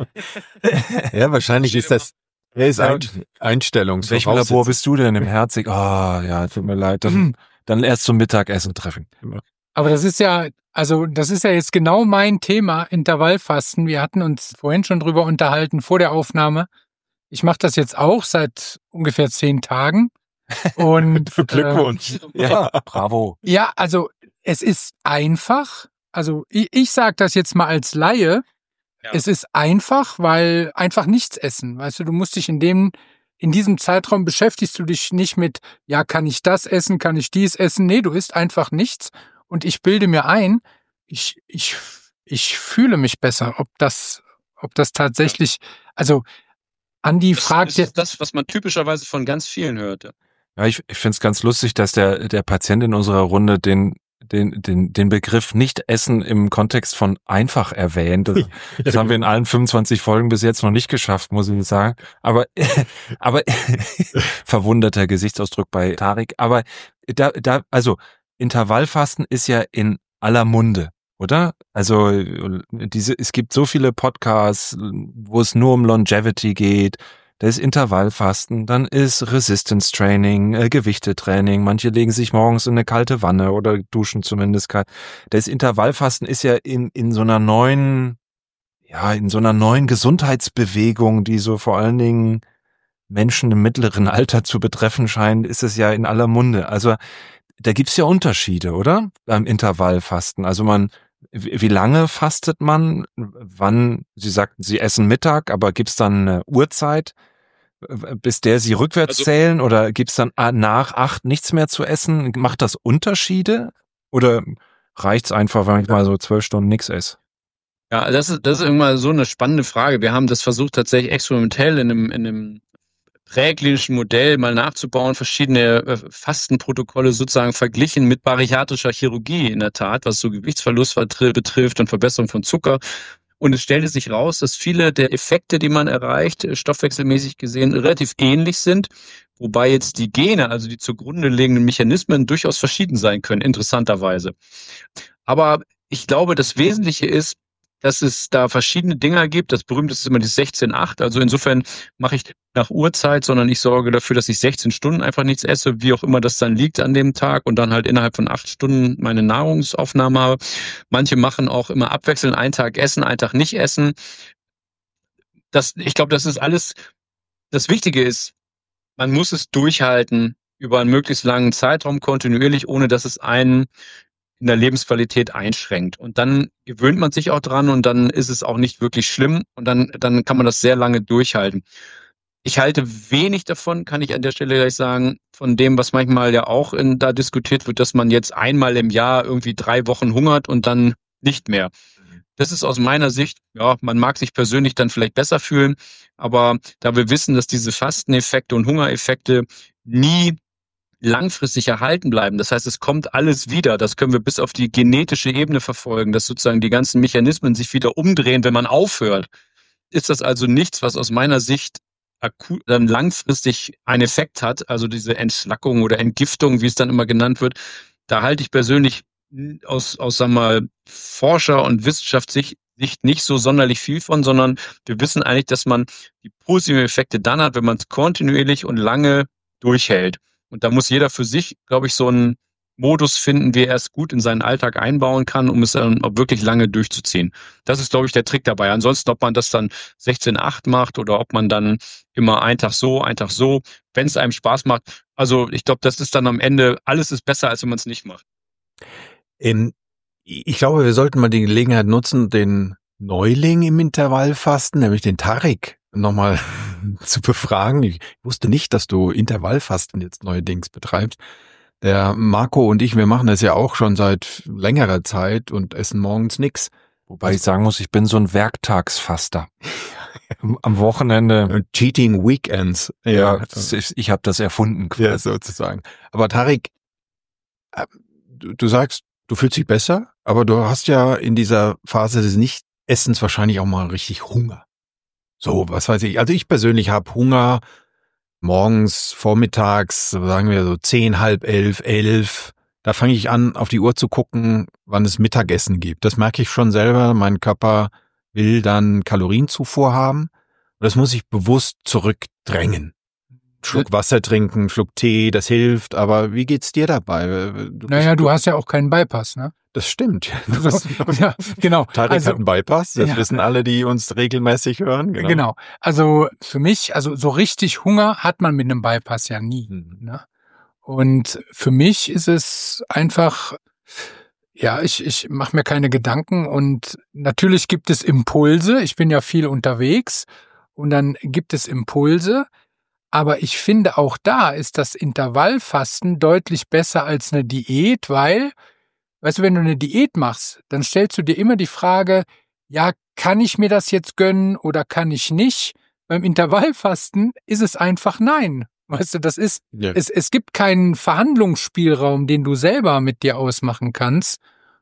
Ja, wahrscheinlich ist das er ist ein, Einstellungsvoraussetzung. Welchem Labor bist du denn im Herzig? Ah, oh, ja, tut mir leid. Dann, dann erst zum Mittagessen treffen. Aber das ist ja, also das ist ja jetzt genau mein Thema, Intervallfasten. Wir hatten uns vorhin schon drüber unterhalten vor der Aufnahme. Ich mache das jetzt auch seit ungefähr zehn Tagen. Und Glückwunsch. Äh, ja, bravo. Ja, also es ist einfach. Also ich, ich sage das jetzt mal als Laie. Ja. Es ist einfach, weil einfach nichts essen. Weißt du, du musst dich in dem, in diesem Zeitraum beschäftigst du dich nicht mit, ja, kann ich das essen, kann ich dies essen? Nee, du isst einfach nichts. Und ich bilde mir ein, ich, ich, ich fühle mich besser, ob das, ob das tatsächlich, also Andi das, fragt das ist das, was man typischerweise von ganz vielen hört. Ja, ich, ich finde es ganz lustig, dass der, der Patient in unserer Runde den, den, den, den Begriff Nicht-Essen im Kontext von einfach erwähnt. Das, das haben wir in allen fünfundzwanzig Folgen bis jetzt noch nicht geschafft, muss ich sagen. Aber, aber, verwunderter Gesichtsausdruck bei Tarek. Aber da, da, also, Intervallfasten ist ja in aller Munde, oder? Also diese, es gibt so viele Podcasts, wo es nur um Longevity geht. Da ist Intervallfasten, dann ist Resistance Training, äh, Gewichtetraining. Manche legen sich morgens in eine kalte Wanne oder duschen zumindest kalt. Das Intervallfasten ist ja in in so einer neuen, ja in so einer neuen Gesundheitsbewegung, die so vor allen Dingen Menschen im mittleren Alter zu betreffen scheint, ist es ja in aller Munde. Also da gibt's ja Unterschiede, oder? Beim Intervallfasten. Also man, wie lange fastet man? Wann? Sie sagten, Sie essen Mittag, aber gibt's dann eine Uhrzeit, bis der Sie rückwärts also, zählen? Oder gibt's dann nach acht nichts mehr zu essen? Macht das Unterschiede? Oder reicht's einfach, wenn ich mal so zwölf Stunden nichts esse? Ja, das ist, das ist immer so eine spannende Frage. Wir haben das versucht tatsächlich experimentell in einem, in einem präklinischen Modell mal nachzubauen, verschiedene äh, Fastenprotokolle sozusagen verglichen mit bariatrischer Chirurgie in der Tat, was so Gewichtsverlust betrifft und Verbesserung von Zucker. Und es stellte sich raus, dass viele der Effekte, die man erreicht, stoffwechselmäßig gesehen, relativ ähnlich sind, wobei jetzt die Gene, also die zugrunde liegenden Mechanismen, durchaus verschieden sein können, interessanterweise. Aber ich glaube, das Wesentliche ist, dass es da verschiedene Dinger gibt. Das berühmteste ist immer die sechzehn acht. Also insofern mache ich nach Uhrzeit, sondern ich sorge dafür, dass ich sechzehn Stunden einfach nichts esse, wie auch immer das dann liegt an dem Tag und dann halt innerhalb von acht Stunden meine Nahrungsaufnahme habe. Manche machen auch immer abwechselnd, einen Tag essen, einen Tag nicht essen. Das, ich glaube, das ist alles, das Wichtige ist, man muss es durchhalten über einen möglichst langen Zeitraum kontinuierlich, ohne dass es einen in der Lebensqualität einschränkt. Und dann gewöhnt man sich auch dran und dann ist es auch nicht wirklich schlimm und dann, dann kann man das sehr lange durchhalten. Ich halte wenig davon, kann ich an der Stelle gleich sagen, von dem, was manchmal ja auch in, da diskutiert wird, dass man jetzt einmal im Jahr irgendwie drei Wochen hungert und dann nicht mehr. Das ist aus meiner Sicht, ja, man mag sich persönlich dann vielleicht besser fühlen, aber da wir wissen, dass diese Fasteneffekte und Hungereffekte nie langfristig erhalten bleiben. Das heißt, es kommt alles wieder. Das können wir bis auf die genetische Ebene verfolgen, dass sozusagen die ganzen Mechanismen sich wieder umdrehen, wenn man aufhört. Ist das also nichts, was aus meiner Sicht akut, dann langfristig einen Effekt hat, also diese Entschlackung oder Entgiftung, wie es dann immer genannt wird. Da halte ich persönlich aus, aus sagen wir mal, Forscher- und Wissenschaftssicht nicht so sonderlich viel von, sondern wir wissen eigentlich, dass man die positiven Effekte dann hat, wenn man es kontinuierlich und lange durchhält. Und da muss jeder für sich, glaube ich, so einen Modus finden, wie er es gut in seinen Alltag einbauen kann, um es dann auch wirklich lange durchzuziehen. Das ist, glaube ich, der Trick dabei. Ansonsten, ob man das dann sechzehn acht macht oder ob man dann immer einen Tag so, einen Tag so, wenn es einem Spaß macht. Also ich glaube, das ist dann am Ende, alles ist besser, als wenn man es nicht macht. Ähm, ich glaube, wir sollten mal die Gelegenheit nutzen, den Neuling im Intervallfasten, nämlich den Tarek, nochmal zu befragen. Ich wusste nicht, dass du Intervallfasten jetzt neuerdings betreibst. Der Marco und ich, wir machen das ja auch schon seit längerer Zeit und essen morgens nix. Wobei also, ich sagen muss, ich bin so ein Werktagsfaster. Am Wochenende. Cheating Weekends. Ja, ja das ist, ich habe das erfunden. Quasi. Ja, sozusagen. Aber Tarek, du, du sagst, du fühlst dich besser, aber du hast ja in dieser Phase des Nicht-Essens wahrscheinlich auch mal richtig Hunger. So, was weiß ich. Also ich persönlich habe Hunger morgens, vormittags, sagen wir so zehn, halb elf, elf. Da fange ich an, auf die Uhr zu gucken, wann es Mittagessen gibt. Das merke ich schon selber. Mein Körper will dann Kalorienzufuhr haben. Und das muss ich bewusst zurückdrängen. Schluck Wasser trinken, Schluck Tee, das hilft. Aber wie geht's dir dabei? Du naja, du hast ja auch keinen Bypass, ne? Das stimmt. Das, ja, genau. Tarek also, hat einen Bypass, das ja. wissen alle, die uns regelmäßig hören. Genau. genau. Also für mich, also so richtig Hunger hat man mit einem Bypass ja nie. Mhm. Ne? Und für mich ist es einfach, ja, ich, ich mache mir keine Gedanken und natürlich gibt es Impulse. Ich bin ja viel unterwegs und dann gibt es Impulse. Aber ich finde, auch da ist das Intervallfasten deutlich besser als eine Diät, weil, weißt du, wenn du eine Diät machst, dann stellst du dir immer die Frage, ja, kann ich mir das jetzt gönnen oder kann ich nicht? Beim Intervallfasten ist es einfach nein. Weißt du, das ist, ja. es, es gibt keinen Verhandlungsspielraum, den du selber mit dir ausmachen kannst.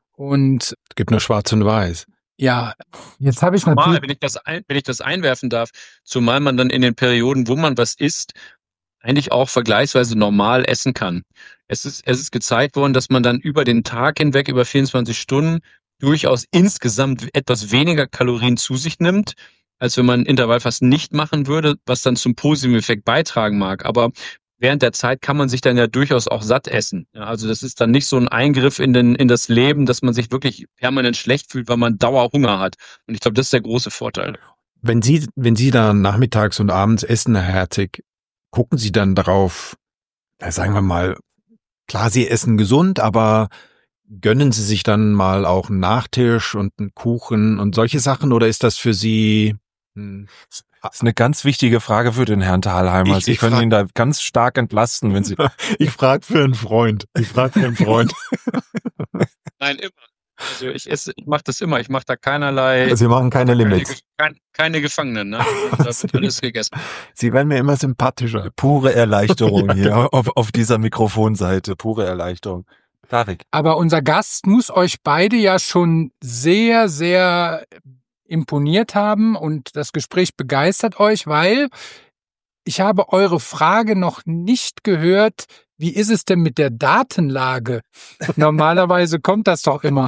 Und es gibt nur schwarz und weiß. Ja, jetzt habe ich natürlich... Wenn ich das ein, wenn ich das einwerfen darf, zumal man dann in den Perioden, wo man was isst, eigentlich auch vergleichsweise normal essen kann. Es ist, es ist gezeigt worden, dass man dann über den Tag hinweg, über vierundzwanzig Stunden, durchaus insgesamt etwas weniger Kalorien zu sich nimmt, als wenn man Intervallfasten nicht machen würde, was dann zum positiven Effekt beitragen mag. Aber während der Zeit kann man sich dann ja durchaus auch satt essen. Ja, also das ist dann nicht so ein Eingriff in, den, in das Leben, dass man sich wirklich permanent schlecht fühlt, weil man Dauerhunger hat. Und ich glaube, das ist der große Vorteil. Wenn Sie, wenn Sie da nachmittags und abends essen, Herr Herzig, gucken Sie dann darauf, ja, sagen wir mal, klar, Sie essen gesund, aber gönnen Sie sich dann mal auch einen Nachtisch und einen Kuchen und solche Sachen, oder ist das für Sie... Hm, das ist eine ganz wichtige Frage für den Herrn Thalheimer. Sie können ihn da ganz stark entlasten, wenn Sie... Ich frage für einen Freund. Ich frage für einen Freund. Nein, immer. Also ich esse, ich mache das immer. Ich mache da keinerlei... Also Sie machen keine Limits. Keine, keine Gefangenen, ne? Da wird alles gegessen. Sie werden mir immer sympathischer. Pure Erleichterung ja, hier auf, auf dieser Mikrofonseite. Pure Erleichterung. Tarek. Aber unser Gast muss euch beide ja schon sehr, sehr imponiert haben und das Gespräch begeistert euch, weil ich habe eure Frage noch nicht gehört, wie ist es denn mit der Datenlage? Normalerweise kommt das doch immer.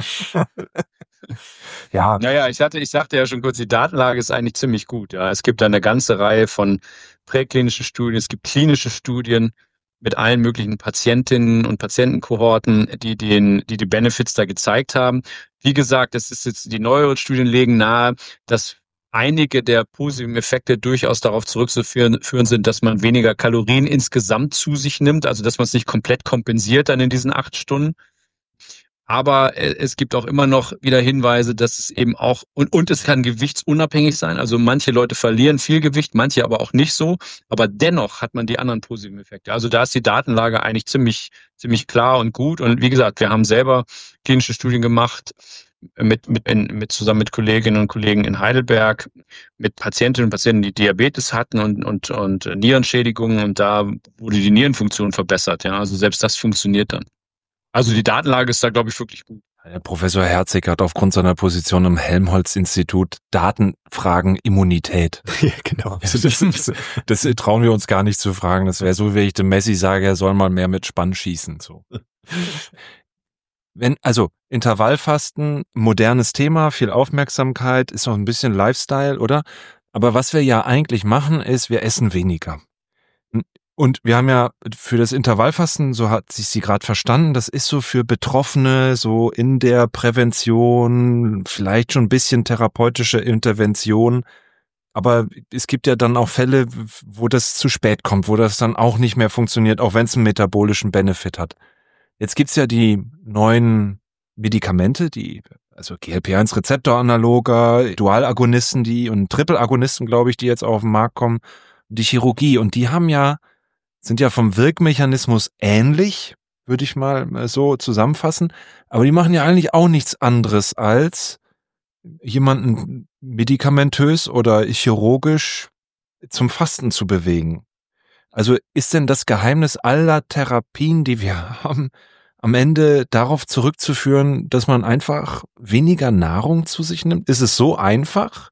Ja. Naja, ich hatte, ich sagte ja schon kurz, die Datenlage ist eigentlich ziemlich gut. Ja, es gibt eine ganze Reihe von präklinischen Studien, es gibt klinische Studien mit allen möglichen Patientinnen und Patientenkohorten, die den, die die Benefits da gezeigt haben. Wie gesagt, es ist jetzt, die neueren Studien legen nahe, dass einige der positiven Effekte durchaus darauf zurückzuführen führen sind, dass man weniger Kalorien insgesamt zu sich nimmt, also dass man es nicht komplett kompensiert dann in diesen acht Stunden. Aber es gibt auch immer noch wieder Hinweise, dass es eben auch, und, und es kann gewichtsunabhängig sein. Also manche Leute verlieren viel Gewicht, manche aber auch nicht so. Aber dennoch hat man die anderen positiven Effekte. Also da ist die Datenlage eigentlich ziemlich, ziemlich klar und gut. Und wie gesagt, wir haben selber klinische Studien gemacht, mit, mit, in, mit zusammen mit Kolleginnen und Kollegen in Heidelberg, mit Patientinnen und Patienten, die Diabetes hatten und, und, und Nierenschädigungen. Und da wurde die Nierenfunktion verbessert. Ja, also selbst das funktioniert dann. Also die Datenlage ist da, glaube ich, wirklich gut. Der Professor Herzig hat aufgrund seiner Position im Helmholtz-Institut Datenfragen Immunität. Ja, genau. Das, das, das trauen wir uns gar nicht zu fragen. Das wäre so, wie ich dem Messi sage, er soll mal mehr mit Spann schießen. So. Wenn, also Intervallfasten, modernes Thema, viel Aufmerksamkeit, ist auch ein bisschen Lifestyle, oder? Aber was wir ja eigentlich machen, ist, wir essen weniger. Und wir haben ja für das Intervallfasten, so hat sich sie gerade verstanden, das ist so für Betroffene, so in der Prävention, vielleicht schon ein bisschen therapeutische Intervention. Aber es gibt ja dann auch Fälle, wo das zu spät kommt, wo das dann auch nicht mehr funktioniert, auch wenn es einen metabolischen Benefit hat. Jetzt gibt's ja die neuen Medikamente, die, also G L P eins Rezeptoranaloger, Dualagonisten, die und Tripleagonisten, glaube ich, die jetzt auf den Markt kommen, die Chirurgie. Und die haben ja, sind ja vom Wirkmechanismus ähnlich, würde ich mal so zusammenfassen. Aber die machen ja eigentlich auch nichts anderes als jemanden medikamentös oder chirurgisch zum Fasten zu bewegen. Also ist denn das Geheimnis aller Therapien, die wir haben, am Ende darauf zurückzuführen, dass man einfach weniger Nahrung zu sich nimmt? Ist es so einfach?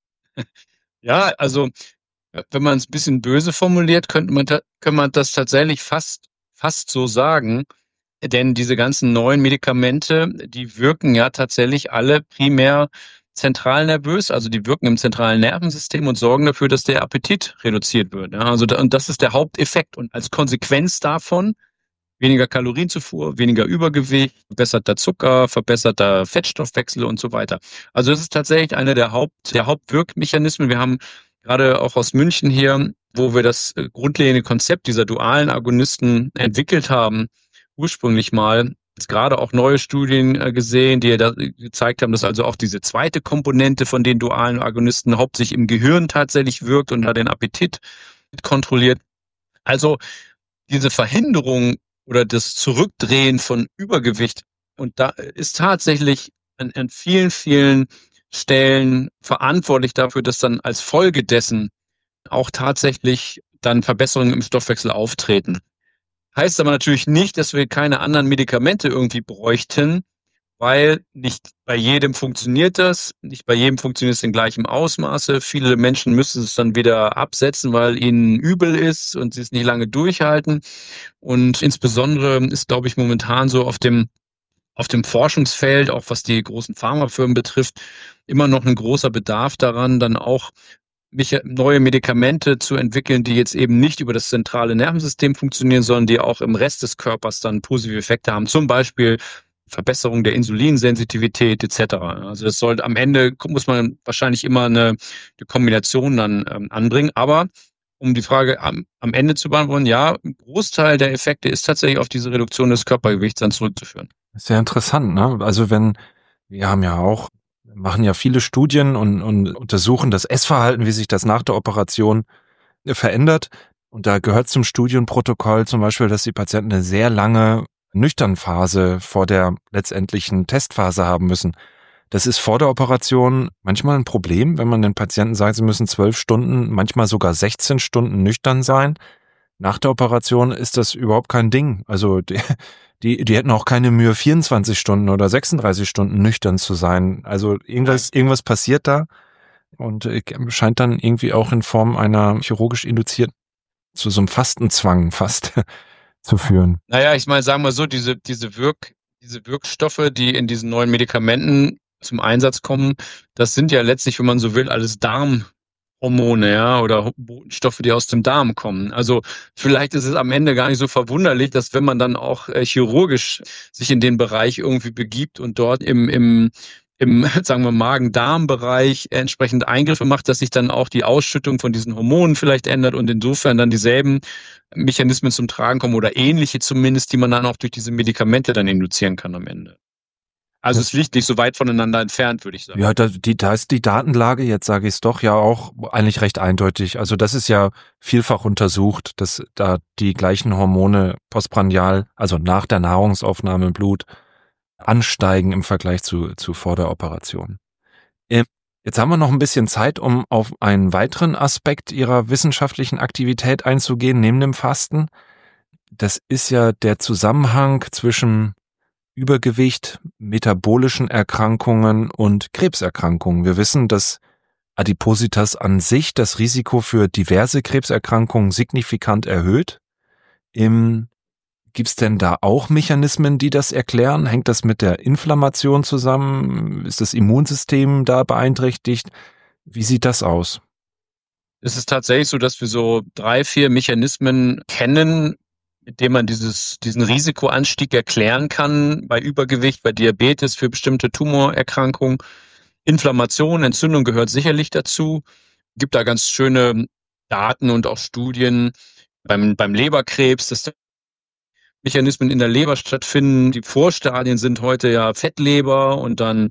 Ja, also wenn man es ein bisschen böse formuliert, könnte man, ta- kann man das tatsächlich fast, fast so sagen. Denn diese ganzen neuen Medikamente, die wirken ja tatsächlich alle primär zentralnervös, also die wirken im zentralen Nervensystem und sorgen dafür, dass der Appetit reduziert wird. Ja, also da, und das ist der Haupteffekt. Und als Konsequenz davon weniger Kalorienzufuhr, weniger Übergewicht, verbesserter Zucker, verbesserter Fettstoffwechsel und so weiter. Also das ist tatsächlich einer der Haupt, der Hauptwirkmechanismen. Wir haben gerade auch aus München hier, wo wir das äh, grundlegende Konzept dieser dualen Agonisten entwickelt haben, ursprünglich mal, jetzt gerade auch neue Studien äh, gesehen, die da gezeigt haben, dass also auch diese zweite Komponente von den dualen Agonisten hauptsächlich im Gehirn tatsächlich wirkt und da den Appetit kontrolliert. Also diese Verhinderung oder das Zurückdrehen von Übergewicht, und da ist tatsächlich an, an vielen, vielen Stellen verantwortlich dafür, dass dann als Folge dessen auch tatsächlich dann Verbesserungen im Stoffwechsel auftreten. Heißt aber natürlich nicht, dass wir keine anderen Medikamente irgendwie bräuchten, weil nicht bei jedem funktioniert das, nicht bei jedem funktioniert es in gleichem Ausmaße. Viele Menschen müssen es dann wieder absetzen, weil ihnen übel ist und sie es nicht lange durchhalten. Und insbesondere ist, glaube ich, momentan so auf dem auf dem Forschungsfeld, auch was die großen Pharmafirmen betrifft, immer noch ein großer Bedarf daran, dann auch neue Medikamente zu entwickeln, die jetzt eben nicht über das zentrale Nervensystem funktionieren, sondern die auch im Rest des Körpers dann positive Effekte haben. Zum Beispiel Verbesserung der Insulinsensitivität et cetera. Also das sollte am Ende, muss man wahrscheinlich immer eine, eine Kombination dann ähm, anbringen. Aber um die Frage am, am Ende zu beantworten, ja, ein Großteil der Effekte ist tatsächlich auf diese Reduktion des Körpergewichts dann zurückzuführen. Sehr interessant, ne? Also wenn, wir haben ja auch, machen ja viele Studien und, und untersuchen das Essverhalten, wie sich das nach der Operation verändert. Und da gehört zum Studienprotokoll zum Beispiel, dass die Patienten eine sehr lange Nüchternphase vor der letztendlichen Testphase haben müssen. Das ist vor der Operation manchmal ein Problem, wenn man den Patienten sagt, sie müssen zwölf Stunden, manchmal sogar sechzehn Stunden nüchtern sein. Nach der Operation ist das überhaupt kein Ding. Also die, die, die hätten auch keine Mühe, vierundzwanzig Stunden oder sechsunddreißig Stunden nüchtern zu sein. Also irgendwas, irgendwas passiert da und scheint dann irgendwie auch in Form einer chirurgisch induzierten, zu so einem Fastenzwang fast zu führen. Naja, ich meine, sagen wir so, diese, diese Wirk, diese Wirkstoffe, die in diesen neuen Medikamenten zum Einsatz kommen, das sind ja letztlich, wenn man so will, alles Darmhormone, ja, oder Botenstoffe, die aus dem Darm kommen. Also vielleicht ist es am Ende gar nicht so verwunderlich, dass wenn man dann auch äh, chirurgisch sich in den Bereich irgendwie begibt und dort im, im, im, sagen wir, Magen-Darm-Bereich entsprechend Eingriffe macht, dass sich dann auch die Ausschüttung von diesen Hormonen vielleicht ändert und insofern dann dieselben Mechanismen zum Tragen kommen oder ähnliche zumindest, die man dann auch durch diese Medikamente dann induzieren kann am Ende. Also es liegt nicht so weit voneinander entfernt, würde ich sagen. Ja, da, die, da ist die Datenlage, jetzt sage ich es doch, ja auch eigentlich recht eindeutig. Also das ist ja vielfach untersucht, dass da die gleichen Hormone postprandial, also nach der Nahrungsaufnahme im Blut, ansteigen im Vergleich zu, zu vor der Operation. Jetzt haben wir noch ein bisschen Zeit, um auf einen weiteren Aspekt Ihrer wissenschaftlichen Aktivität einzugehen, neben dem Fasten. Das ist ja der Zusammenhang zwischen Übergewicht, metabolischen Erkrankungen und Krebserkrankungen. Wir wissen, dass Adipositas an sich das Risiko für diverse Krebserkrankungen signifikant erhöht. Im Gibt es denn da auch Mechanismen, die das erklären? Hängt das mit der Inflammation zusammen? Ist das Immunsystem da beeinträchtigt? Wie sieht das aus? Es ist tatsächlich so, dass wir so drei, vier Mechanismen kennen, mit denen man dieses, diesen Risikoanstieg erklären kann bei Übergewicht, bei Diabetes, für bestimmte Tumorerkrankungen. Inflammation, Entzündung gehört sicherlich dazu. Gibt da ganz schöne Daten und auch Studien beim, beim Leberkrebs, dass Mechanismen in der Leber stattfinden. Die Vorstadien sind heute ja Fettleber und dann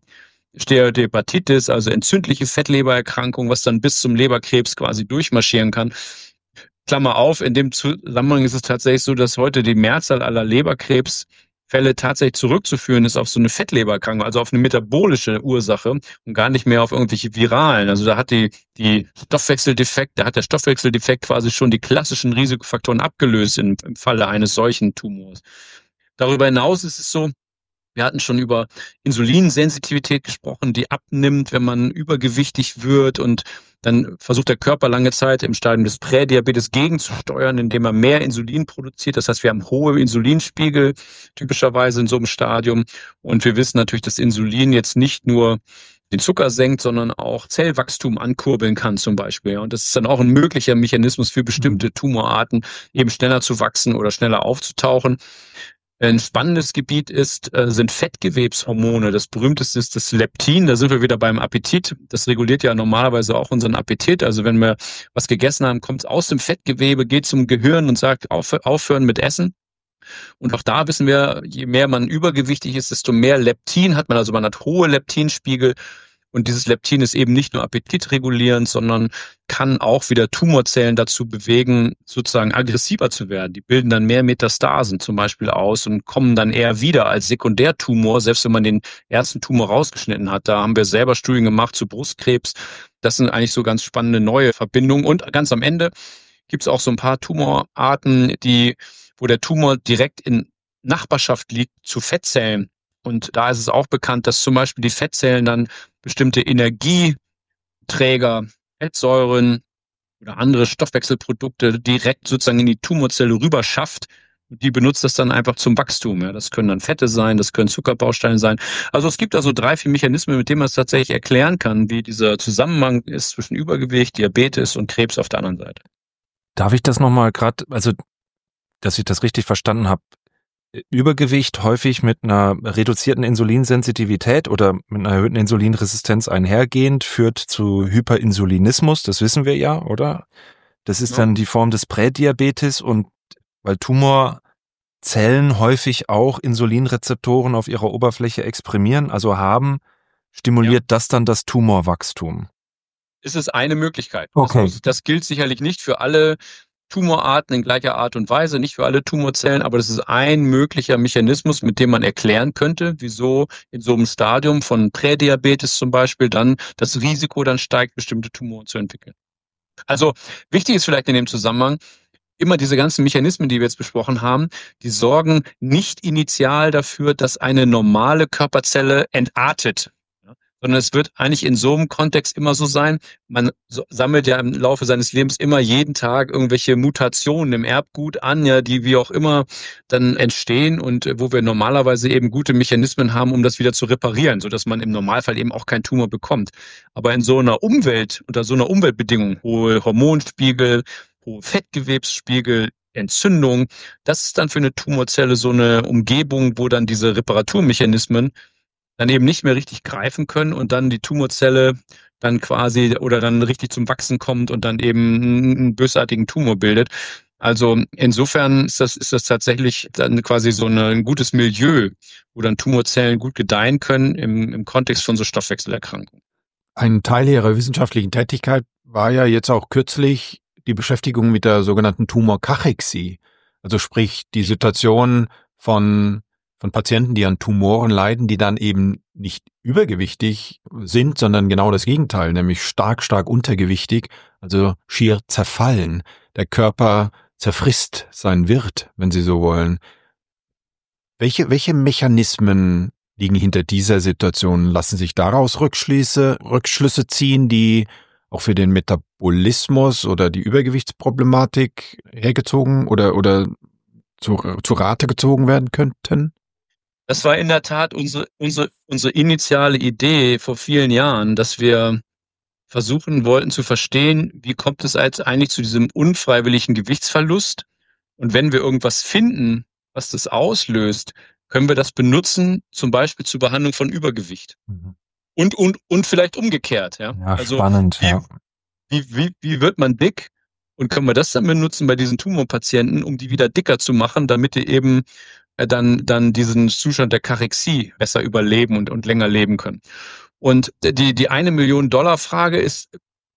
Steatohepatitis, also entzündliche Fettlebererkrankung, was dann bis zum Leberkrebs quasi durchmarschieren kann. Klammer auf, in dem Zusammenhang ist es tatsächlich so, dass heute die Mehrzahl aller Leberkrebsfälle tatsächlich zurückzuführen ist auf so eine Fettlebererkrankung, also auf eine metabolische Ursache und gar nicht mehr auf irgendwelche viralen. Also da hat die, die Stoffwechseldefekt, da hat der Stoffwechseldefekt quasi schon die klassischen Risikofaktoren abgelöst im, im Falle eines solchen Tumors. Darüber hinaus ist es so, wir hatten schon über Insulinsensitivität gesprochen, die abnimmt, wenn man übergewichtig wird, und dann versucht der Körper lange Zeit im Stadium des Prädiabetes gegenzusteuern, indem er mehr Insulin produziert. Das heißt, wir haben hohe Insulinspiegel typischerweise in so einem Stadium, und wir wissen natürlich, dass Insulin jetzt nicht nur den Zucker senkt, sondern auch Zellwachstum ankurbeln kann zum Beispiel. Und das ist dann auch ein möglicher Mechanismus für bestimmte Tumorarten, eben schneller zu wachsen oder schneller aufzutauchen. Ein spannendes Gebiet ist, sind Fettgewebshormone. Das berühmteste ist das Leptin. Da sind wir wieder beim Appetit. Das reguliert ja normalerweise auch unseren Appetit. Also wenn wir was gegessen haben, kommt es aus dem Fettgewebe, geht zum Gehirn und sagt, auf, aufhören mit Essen. Und auch da wissen wir, je mehr man übergewichtig ist, desto mehr Leptin hat man. Also man hat hohe Leptinspiegel. Und dieses Leptin ist eben nicht nur appetitregulierend, sondern kann auch wieder Tumorzellen dazu bewegen, sozusagen aggressiver zu werden. Die bilden dann mehr Metastasen zum Beispiel aus und kommen dann eher wieder als Sekundärtumor, selbst wenn man den ersten Tumor rausgeschnitten hat. Da haben wir selber Studien gemacht zu Brustkrebs. Das sind eigentlich so ganz spannende neue Verbindungen. Und ganz am Ende gibt es auch so ein paar Tumorarten, die, wo der Tumor direkt in Nachbarschaft liegt zu Fettzellen. Und da ist es auch bekannt, dass zum Beispiel die Fettzellen dann bestimmte Energieträger, Fettsäuren oder andere Stoffwechselprodukte direkt sozusagen in die Tumorzelle rüber schafft. Und die benutzt das dann einfach zum Wachstum. Ja, das können dann Fette sein, das können Zuckerbausteine sein. Also es gibt also drei, vier Mechanismen, mit denen man es tatsächlich erklären kann, wie dieser Zusammenhang ist zwischen Übergewicht, Diabetes und Krebs auf der anderen Seite. Darf ich das nochmal gerade, also dass ich das richtig verstanden habe, Übergewicht häufig mit einer reduzierten Insulinsensitivität oder mit einer erhöhten Insulinresistenz einhergehend führt zu Hyperinsulinismus, das wissen wir ja, oder? Das ist ja dann die Form des Prädiabetes, und weil Tumorzellen häufig auch Insulinrezeptoren auf ihrer Oberfläche exprimieren, also haben, stimuliert ja. das dann das Tumorwachstum. Es ist eine Möglichkeit. Okay. Das, das gilt sicherlich nicht für alle Tumorarten in gleicher Art und Weise, nicht für alle Tumorzellen, aber das ist ein möglicher Mechanismus, mit dem man erklären könnte, wieso in so einem Stadium von Prädiabetes zum Beispiel dann das Risiko dann steigt, bestimmte Tumoren zu entwickeln. Also wichtig ist vielleicht in dem Zusammenhang, immer diese ganzen Mechanismen, die wir jetzt besprochen haben, die sorgen nicht initial dafür, dass eine normale Körperzelle entartet, sondern es wird eigentlich in so einem Kontext immer so sein, man so, sammelt ja im Laufe seines Lebens immer jeden Tag irgendwelche Mutationen im Erbgut an, ja, die wie auch immer dann entstehen und wo wir normalerweise eben gute Mechanismen haben, um das wieder zu reparieren, sodass man im Normalfall eben auch keinen Tumor bekommt. Aber in so einer Umwelt, unter so einer Umweltbedingung, hohe Hormonspiegel, hohe Fettgewebsspiegel, Entzündung, das ist dann für eine Tumorzelle so eine Umgebung, wo dann diese Reparaturmechanismen dann eben nicht mehr richtig greifen können und dann die Tumorzelle dann quasi oder dann richtig zum Wachsen kommt und dann eben einen bösartigen Tumor bildet. Also insofern ist das, ist das tatsächlich dann quasi so eine, ein gutes Milieu, wo dann Tumorzellen gut gedeihen können im, im Kontext von so Stoffwechselerkrankungen. Ein Teil Ihrer wissenschaftlichen Tätigkeit war ja jetzt auch kürzlich die Beschäftigung mit der sogenannten Tumorkachexie. Also sprich die Situation von von Patienten, die an Tumoren leiden, die dann eben nicht übergewichtig sind, sondern genau das Gegenteil, nämlich stark, stark untergewichtig, also schier zerfallen. Der Körper zerfrisst seinen Wirt, wenn Sie so wollen. Welche, welche Mechanismen liegen hinter dieser Situation? Lassen sich daraus Rückschlüsse, Rückschlüsse ziehen, die auch für den Metabolismus oder die Übergewichtsproblematik hergezogen oder, oder zu, zu Rate gezogen werden könnten? Das war in der Tat unsere, unsere, unsere initiale Idee vor vielen Jahren, dass wir versuchen wollten zu verstehen, wie kommt es jetzt eigentlich zu diesem unfreiwilligen Gewichtsverlust? Und wenn wir irgendwas finden, was das auslöst, können wir das benutzen, zum Beispiel zur Behandlung von Übergewicht. Mhm. Und, und, und vielleicht umgekehrt. Ja, ja also spannend. Wie, ja. wie, wie, wie wird man dick? Und können wir das dann benutzen bei diesen Tumorpatienten, um die wieder dicker zu machen, damit die eben dann dann diesen Zustand der Kachexie besser überleben und, und länger leben können. Und die, die eine Million Dollar Frage ist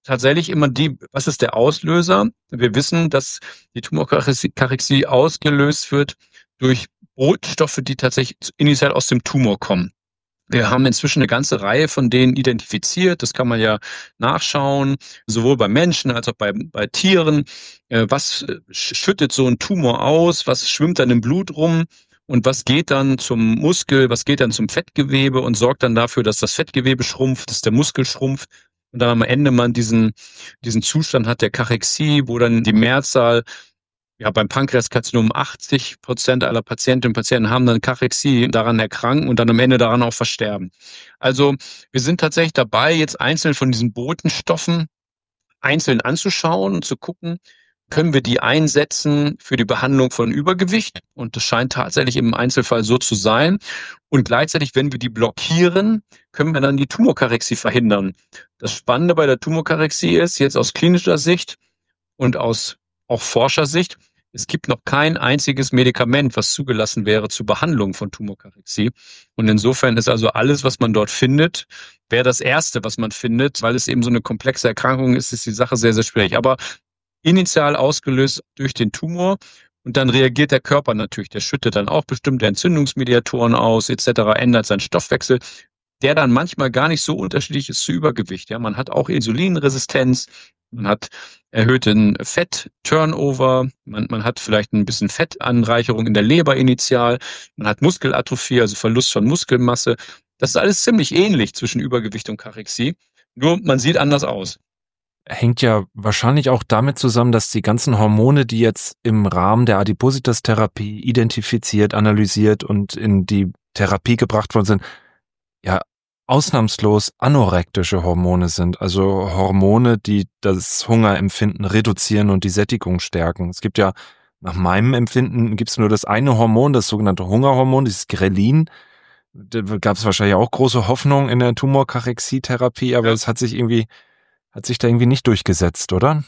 tatsächlich immer die, was ist der Auslöser? Wir wissen, dass die Tumorkarexie ausgelöst wird durch Botenstoffe, die tatsächlich initial aus dem Tumor kommen. Wir haben inzwischen eine ganze Reihe von denen identifiziert. Das kann man ja nachschauen, sowohl bei Menschen als auch bei, bei Tieren. Was schüttet so ein Tumor aus? Was schwimmt dann im Blut rum? Und was geht dann zum Muskel? Was geht dann zum Fettgewebe und sorgt dann dafür, dass das Fettgewebe schrumpft, dass der Muskel schrumpft? Und dann am Ende man diesen, diesen Zustand hat der Kachexie, wo dann die Mehrzahl, ja, beim Pankreaskarzinom achtzig Prozent aller Patientinnen und Patienten haben dann Kachexie, daran erkranken und dann am Ende daran auch versterben. Also wir sind tatsächlich dabei, jetzt einzeln von diesen Botenstoffen einzeln anzuschauen und zu gucken, können wir die einsetzen für die Behandlung von Übergewicht? Und das scheint tatsächlich im Einzelfall so zu sein. Und gleichzeitig, wenn wir die blockieren, können wir dann die Tumorkarexie verhindern. Das Spannende bei der Tumorkarexie ist, jetzt aus klinischer Sicht und aus auch Forschersicht, es gibt noch kein einziges Medikament, was zugelassen wäre zur Behandlung von Tumorkarexie. Und insofern ist also alles, was man dort findet, wäre das Erste, was man findet. Weil es eben so eine komplexe Erkrankung ist, ist die Sache sehr, sehr schwierig. Aber initial ausgelöst durch den Tumor und dann reagiert der Körper natürlich. Der schüttet dann auch bestimmte Entzündungsmediatoren aus et cetera, ändert seinen Stoffwechsel, der dann manchmal gar nicht so unterschiedlich ist zu Übergewicht. Ja, man hat auch Insulinresistenz, man hat erhöhten Fett-Turnover, man, man hat vielleicht ein bisschen Fettanreicherung in der Leber initial, man hat Muskelatrophie, also Verlust von Muskelmasse. Das ist alles ziemlich ähnlich zwischen Übergewicht und Kachexie, nur man sieht anders aus. Hängt ja wahrscheinlich auch damit zusammen, dass die ganzen Hormone, die jetzt im Rahmen der Adipositas-Therapie identifiziert, analysiert und in die Therapie gebracht worden sind, ja ausnahmslos anorektische Hormone sind. Also Hormone, die das Hungerempfinden reduzieren und die Sättigung stärken. Es gibt ja, nach meinem Empfinden, gibt es nur das eine Hormon, das sogenannte Hungerhormon, dieses Grelin. Da gab es wahrscheinlich auch große Hoffnung in der Tumorkarexie-Therapie, aber es ja. hat sich irgendwie Hat sich da irgendwie nicht durchgesetzt, oder?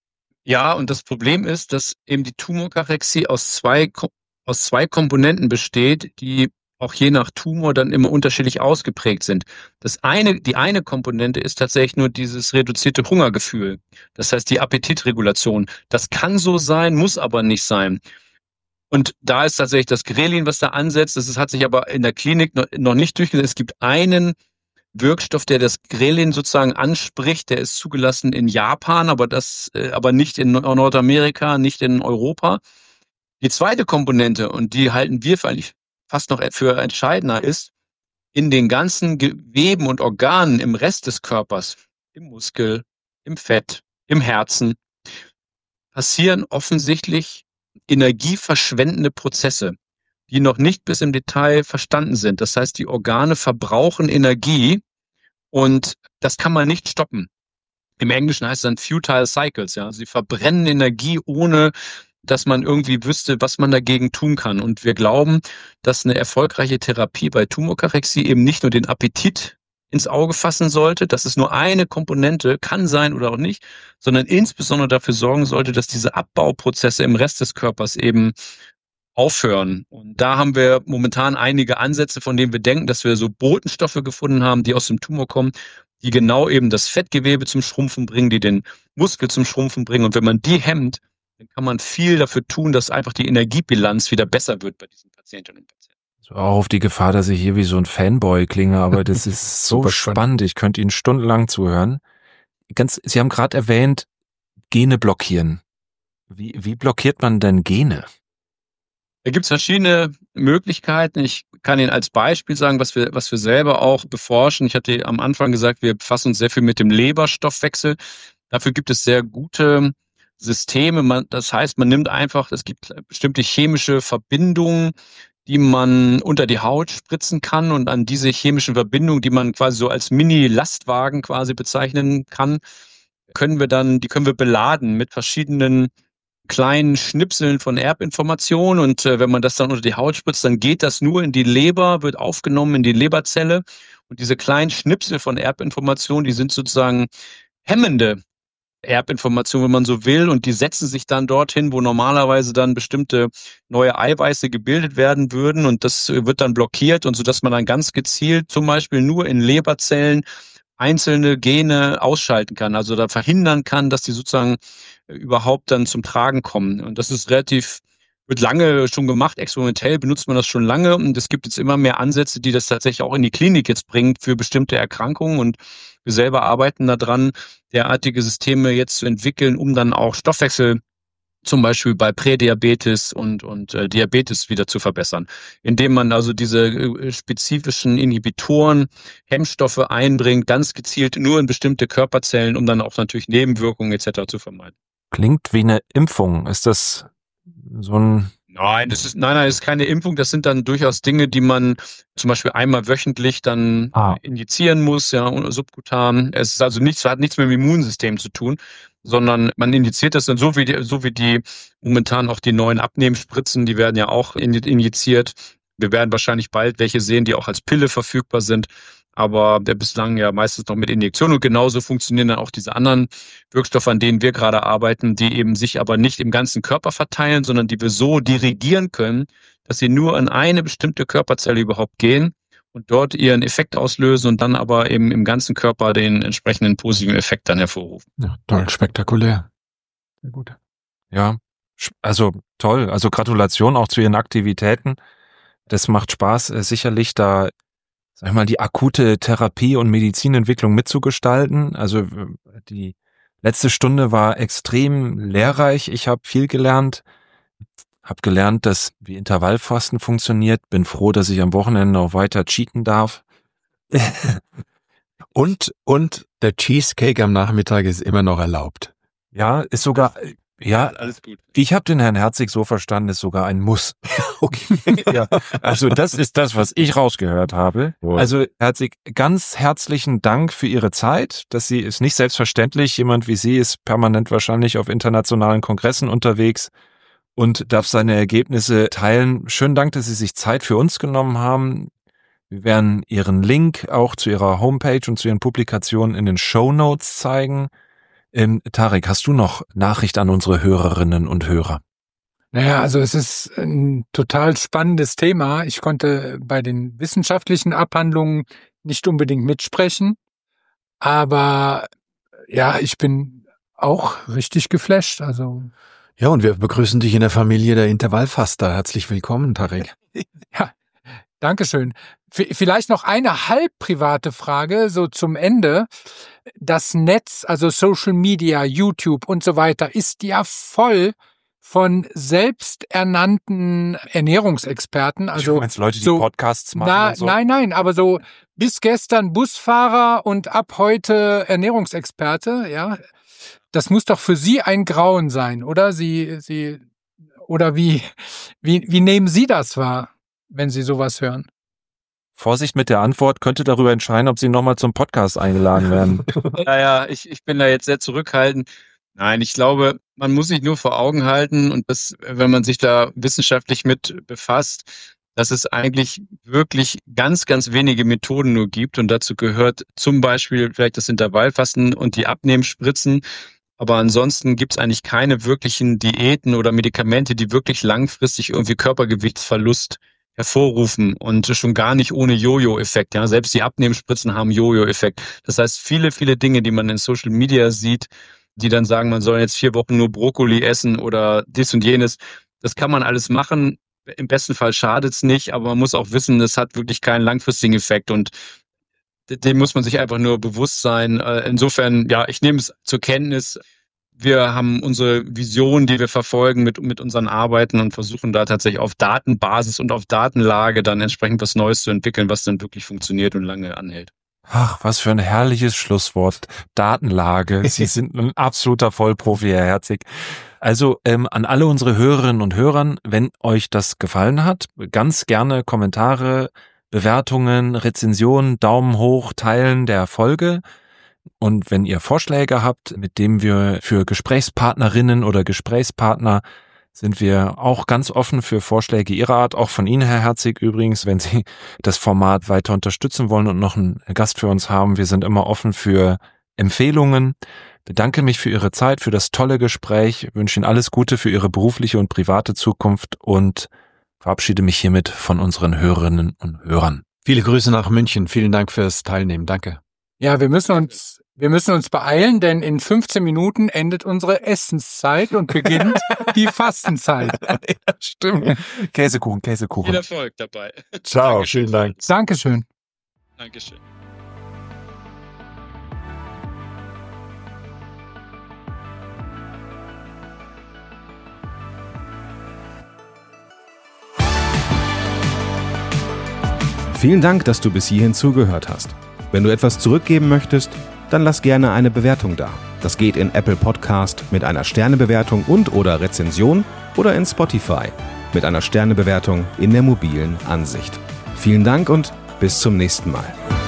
Ja, und das Problem ist, dass eben die Tumorkarexie aus zwei, aus zwei Komponenten besteht, die auch je nach Tumor dann immer unterschiedlich ausgeprägt sind. Das eine, die eine Komponente ist tatsächlich nur dieses reduzierte Hungergefühl. Das heißt, die Appetitregulation. Das kann so sein, muss aber nicht sein. Und da ist tatsächlich das Grelin, was da ansetzt. Das hat sich aber in der Klinik noch, noch nicht durchgesetzt. Es gibt einen Wirkstoff, der das Grelin sozusagen anspricht, der ist zugelassen in Japan, aber das, äh, aber nicht in Nordamerika, nicht in Europa. Die zweite Komponente, und die halten wir eigentlich fast noch für entscheidender, ist, in den ganzen Geweben und Organen im Rest des Körpers, im Muskel, im Fett, im Herzen, passieren offensichtlich energieverschwendende Prozesse, die noch nicht bis im Detail verstanden sind. Das heißt, die Organe verbrauchen Energie und das kann man nicht stoppen. Im Englischen heißt es dann futile cycles. Ja, sie verbrennen Energie, ohne dass man irgendwie wüsste, was man dagegen tun kann. Und wir glauben, dass eine erfolgreiche Therapie bei Tumorkarexie eben nicht nur den Appetit ins Auge fassen sollte, dass es nur eine Komponente kann sein oder auch nicht, sondern insbesondere dafür sorgen sollte, dass diese Abbauprozesse im Rest des Körpers eben aufhören. Und da haben wir momentan einige Ansätze, von denen wir denken, dass wir so Botenstoffe gefunden haben, die aus dem Tumor kommen, die genau eben das Fettgewebe zum Schrumpfen bringen, die den Muskel zum Schrumpfen bringen. Und wenn man die hemmt, dann kann man viel dafür tun, dass einfach die Energiebilanz wieder besser wird bei diesen Patientinnen und Patienten. So, auch auf die Gefahr, dass ich hier wie so ein Fanboy klinge, aber das ist so spannend. Ich könnte Ihnen stundenlang zuhören. Ganz, Sie haben gerade erwähnt, Gene blockieren. Wie, wie blockiert man denn Gene? Da gibt es verschiedene Möglichkeiten. Ich kann Ihnen als Beispiel sagen, was wir, was wir selber auch beforschen. Ich hatte am Anfang gesagt, wir befassen uns sehr viel mit dem Leberstoffwechsel. Dafür gibt es sehr gute Systeme. Man, das heißt, man nimmt einfach, es gibt bestimmte chemische Verbindungen, die man unter die Haut spritzen kann, und an diese chemischen Verbindungen, die man quasi so als Mini-Lastwagen quasi bezeichnen kann, können wir dann, die können wir beladen mit verschiedenen kleinen Schnipseln von Erbinformationen, und äh, wenn man das dann unter die Haut spritzt, dann geht das nur in die Leber, wird aufgenommen in die Leberzelle, und diese kleinen Schnipsel von Erbinformationen, die sind sozusagen hemmende Erbinformationen, wenn man so will, und die setzen sich dann dorthin, wo normalerweise dann bestimmte neue Eiweiße gebildet werden würden, und das wird dann blockiert, und so dass man dann ganz gezielt zum Beispiel nur in Leberzellen einzelne Gene ausschalten kann, also da verhindern kann, dass die sozusagen überhaupt dann zum Tragen kommen. Und das ist relativ, wird lange schon gemacht, experimentell benutzt man das schon lange und es gibt jetzt immer mehr Ansätze, die das tatsächlich auch in die Klinik jetzt bringt für bestimmte Erkrankungen und wir selber arbeiten daran, derartige Systeme jetzt zu entwickeln, um dann auch Stoffwechsel zum Beispiel bei Prädiabetes und, und äh, Diabetes wieder zu verbessern, indem man also diese äh, spezifischen Inhibitoren, Hemmstoffe einbringt, ganz gezielt nur in bestimmte Körperzellen, um dann auch natürlich Nebenwirkungen et cetera zu vermeiden. Klingt wie eine Impfung. Ist das so ein... Nein, das ist, nein, nein, das ist keine Impfung. Das sind dann durchaus Dinge, die man zum Beispiel einmal wöchentlich dann ah. injizieren muss, ja, subkutan. Es ist also nichts, hat nichts mit dem Immunsystem zu tun, sondern man injiziert das dann so wie die, so wie die momentan auch die neuen Abnehmspritzen, die werden ja auch injiziert. Wir werden wahrscheinlich bald welche sehen, die auch als Pille verfügbar sind. Aber der bislang ja meistens noch mit Injektion und genauso funktionieren dann auch diese anderen Wirkstoffe, an denen wir gerade arbeiten, die eben sich aber nicht im ganzen Körper verteilen, sondern die wir so dirigieren können, dass sie nur in eine bestimmte Körperzelle überhaupt gehen und dort ihren Effekt auslösen und dann aber eben im ganzen Körper den entsprechenden positiven Effekt dann hervorrufen. Ja, toll, spektakulär. Sehr gut. Ja, also toll. Also Gratulation auch zu Ihren Aktivitäten. Das macht Spaß, sicherlich da sag ich mal, die akute Therapie- und Medizinentwicklung mitzugestalten. Also die letzte Stunde war extrem lehrreich. Ich habe viel gelernt, habe gelernt, dass wie Intervallfasten funktioniert. Bin froh, dass ich am Wochenende auch weiter cheaten darf. und und der Cheesecake am Nachmittag ist immer noch erlaubt. Ja, ist sogar... Ja, alles gut. Ich habe den Herrn Herzig so verstanden, ist sogar ein Muss. Okay. Ja, also das ist das, was ich rausgehört habe. Wohl. Also Herzig, ganz herzlichen Dank für Ihre Zeit. Dass Sie ist nicht selbstverständlich. Jemand wie Sie ist permanent wahrscheinlich auf internationalen Kongressen unterwegs und darf seine Ergebnisse teilen. Schönen Dank, dass Sie sich Zeit für uns genommen haben. Wir werden Ihren Link auch zu Ihrer Homepage und zu Ihren Publikationen in den Shownotes zeigen. Ähm, Tarek, hast du noch Nachricht an unsere Hörerinnen und Hörer? Naja, also es ist ein total spannendes Thema. Ich konnte bei den wissenschaftlichen Abhandlungen nicht unbedingt mitsprechen, aber ja, ich bin auch richtig geflasht. Also ja, und wir begrüßen dich in der Familie der Intervallfaster. Herzlich willkommen, Tarek. Ja, Dankeschön. Vielleicht noch eine halb private Frage, so zum Ende. Das Netz, also Social Media, YouTube und so weiter, ist ja voll von selbsternannten Ernährungsexperten. Also du meinst Leute, die so, Podcasts machen na, und so? Nein, nein, aber so bis gestern Busfahrer und ab heute Ernährungsexperte, ja. Das muss doch für Sie ein Grauen sein, oder? Sie, Sie, oder wie, wie, wie nehmen Sie das wahr, wenn Sie sowas hören? Vorsicht mit der Antwort, könnte darüber entscheiden, ob Sie nochmal zum Podcast eingeladen werden. Naja, ich, ich bin da jetzt sehr zurückhaltend. Nein, ich glaube, man muss sich nur vor Augen halten und das, wenn man sich da wissenschaftlich mit befasst, dass es eigentlich wirklich ganz, ganz wenige Methoden nur gibt und dazu gehört zum Beispiel vielleicht das Intervallfasten und die Abnehmspritzen. Aber ansonsten gibt es eigentlich keine wirklichen Diäten oder Medikamente, die wirklich langfristig irgendwie Körpergewichtsverlust hervorrufen und schon gar nicht ohne Jojo-Effekt. Ja, selbst die Abnehmspritzen haben Jojo-Effekt. Das heißt, viele, viele Dinge, die man in Social Media sieht, die dann sagen, man soll jetzt vier Wochen nur Brokkoli essen oder dies und jenes, das kann man alles machen. Im besten Fall schadet es nicht, aber man muss auch wissen, es hat wirklich keinen langfristigen Effekt und dem muss man sich einfach nur bewusst sein. Insofern, ja, ich nehme es zur Kenntnis. Wir haben unsere Vision, die wir verfolgen mit, mit unseren Arbeiten und versuchen da tatsächlich auf Datenbasis und auf Datenlage dann entsprechend was Neues zu entwickeln, was dann wirklich funktioniert und lange anhält. Ach, was für ein herrliches Schlusswort. Datenlage. Sie sind ein absoluter Vollprofi, Herr Herzig. Also ähm, an alle unsere Hörerinnen und Hörern, wenn euch das gefallen hat, ganz gerne Kommentare, Bewertungen, Rezensionen, Daumen hoch, Teilen der Folge. Und wenn ihr Vorschläge habt, mit denen wir für Gesprächspartnerinnen oder Gesprächspartner sind wir auch ganz offen für Vorschläge Ihrer Art, auch von Ihnen, Herr Herzig, übrigens, wenn Sie das Format weiter unterstützen wollen und noch einen Gast für uns haben. Wir sind immer offen für Empfehlungen. Bedanke mich für Ihre Zeit, für das tolle Gespräch, wünsche Ihnen alles Gute für Ihre berufliche und private Zukunft und verabschiede mich hiermit von unseren Hörerinnen und Hörern. Viele Grüße nach München. Vielen Dank fürs Teilnehmen. Danke. Ja, wir müssen uns, wir müssen uns beeilen, denn in fünfzehn Minuten endet unsere Essenszeit und beginnt die Fastenzeit. Ja, stimmt. Käsekuchen, Käsekuchen. Viel Erfolg dabei. Ciao, Dankeschön. vielen Dank. Dankeschön. Dankeschön. Vielen Dank, dass du bis hierhin zugehört hast. Wenn du etwas zurückgeben möchtest, dann lass gerne eine Bewertung da. Das geht in Apple Podcast mit einer Sternebewertung und oder Rezension oder in Spotify mit einer Sternebewertung in der mobilen Ansicht. Vielen Dank und bis zum nächsten Mal.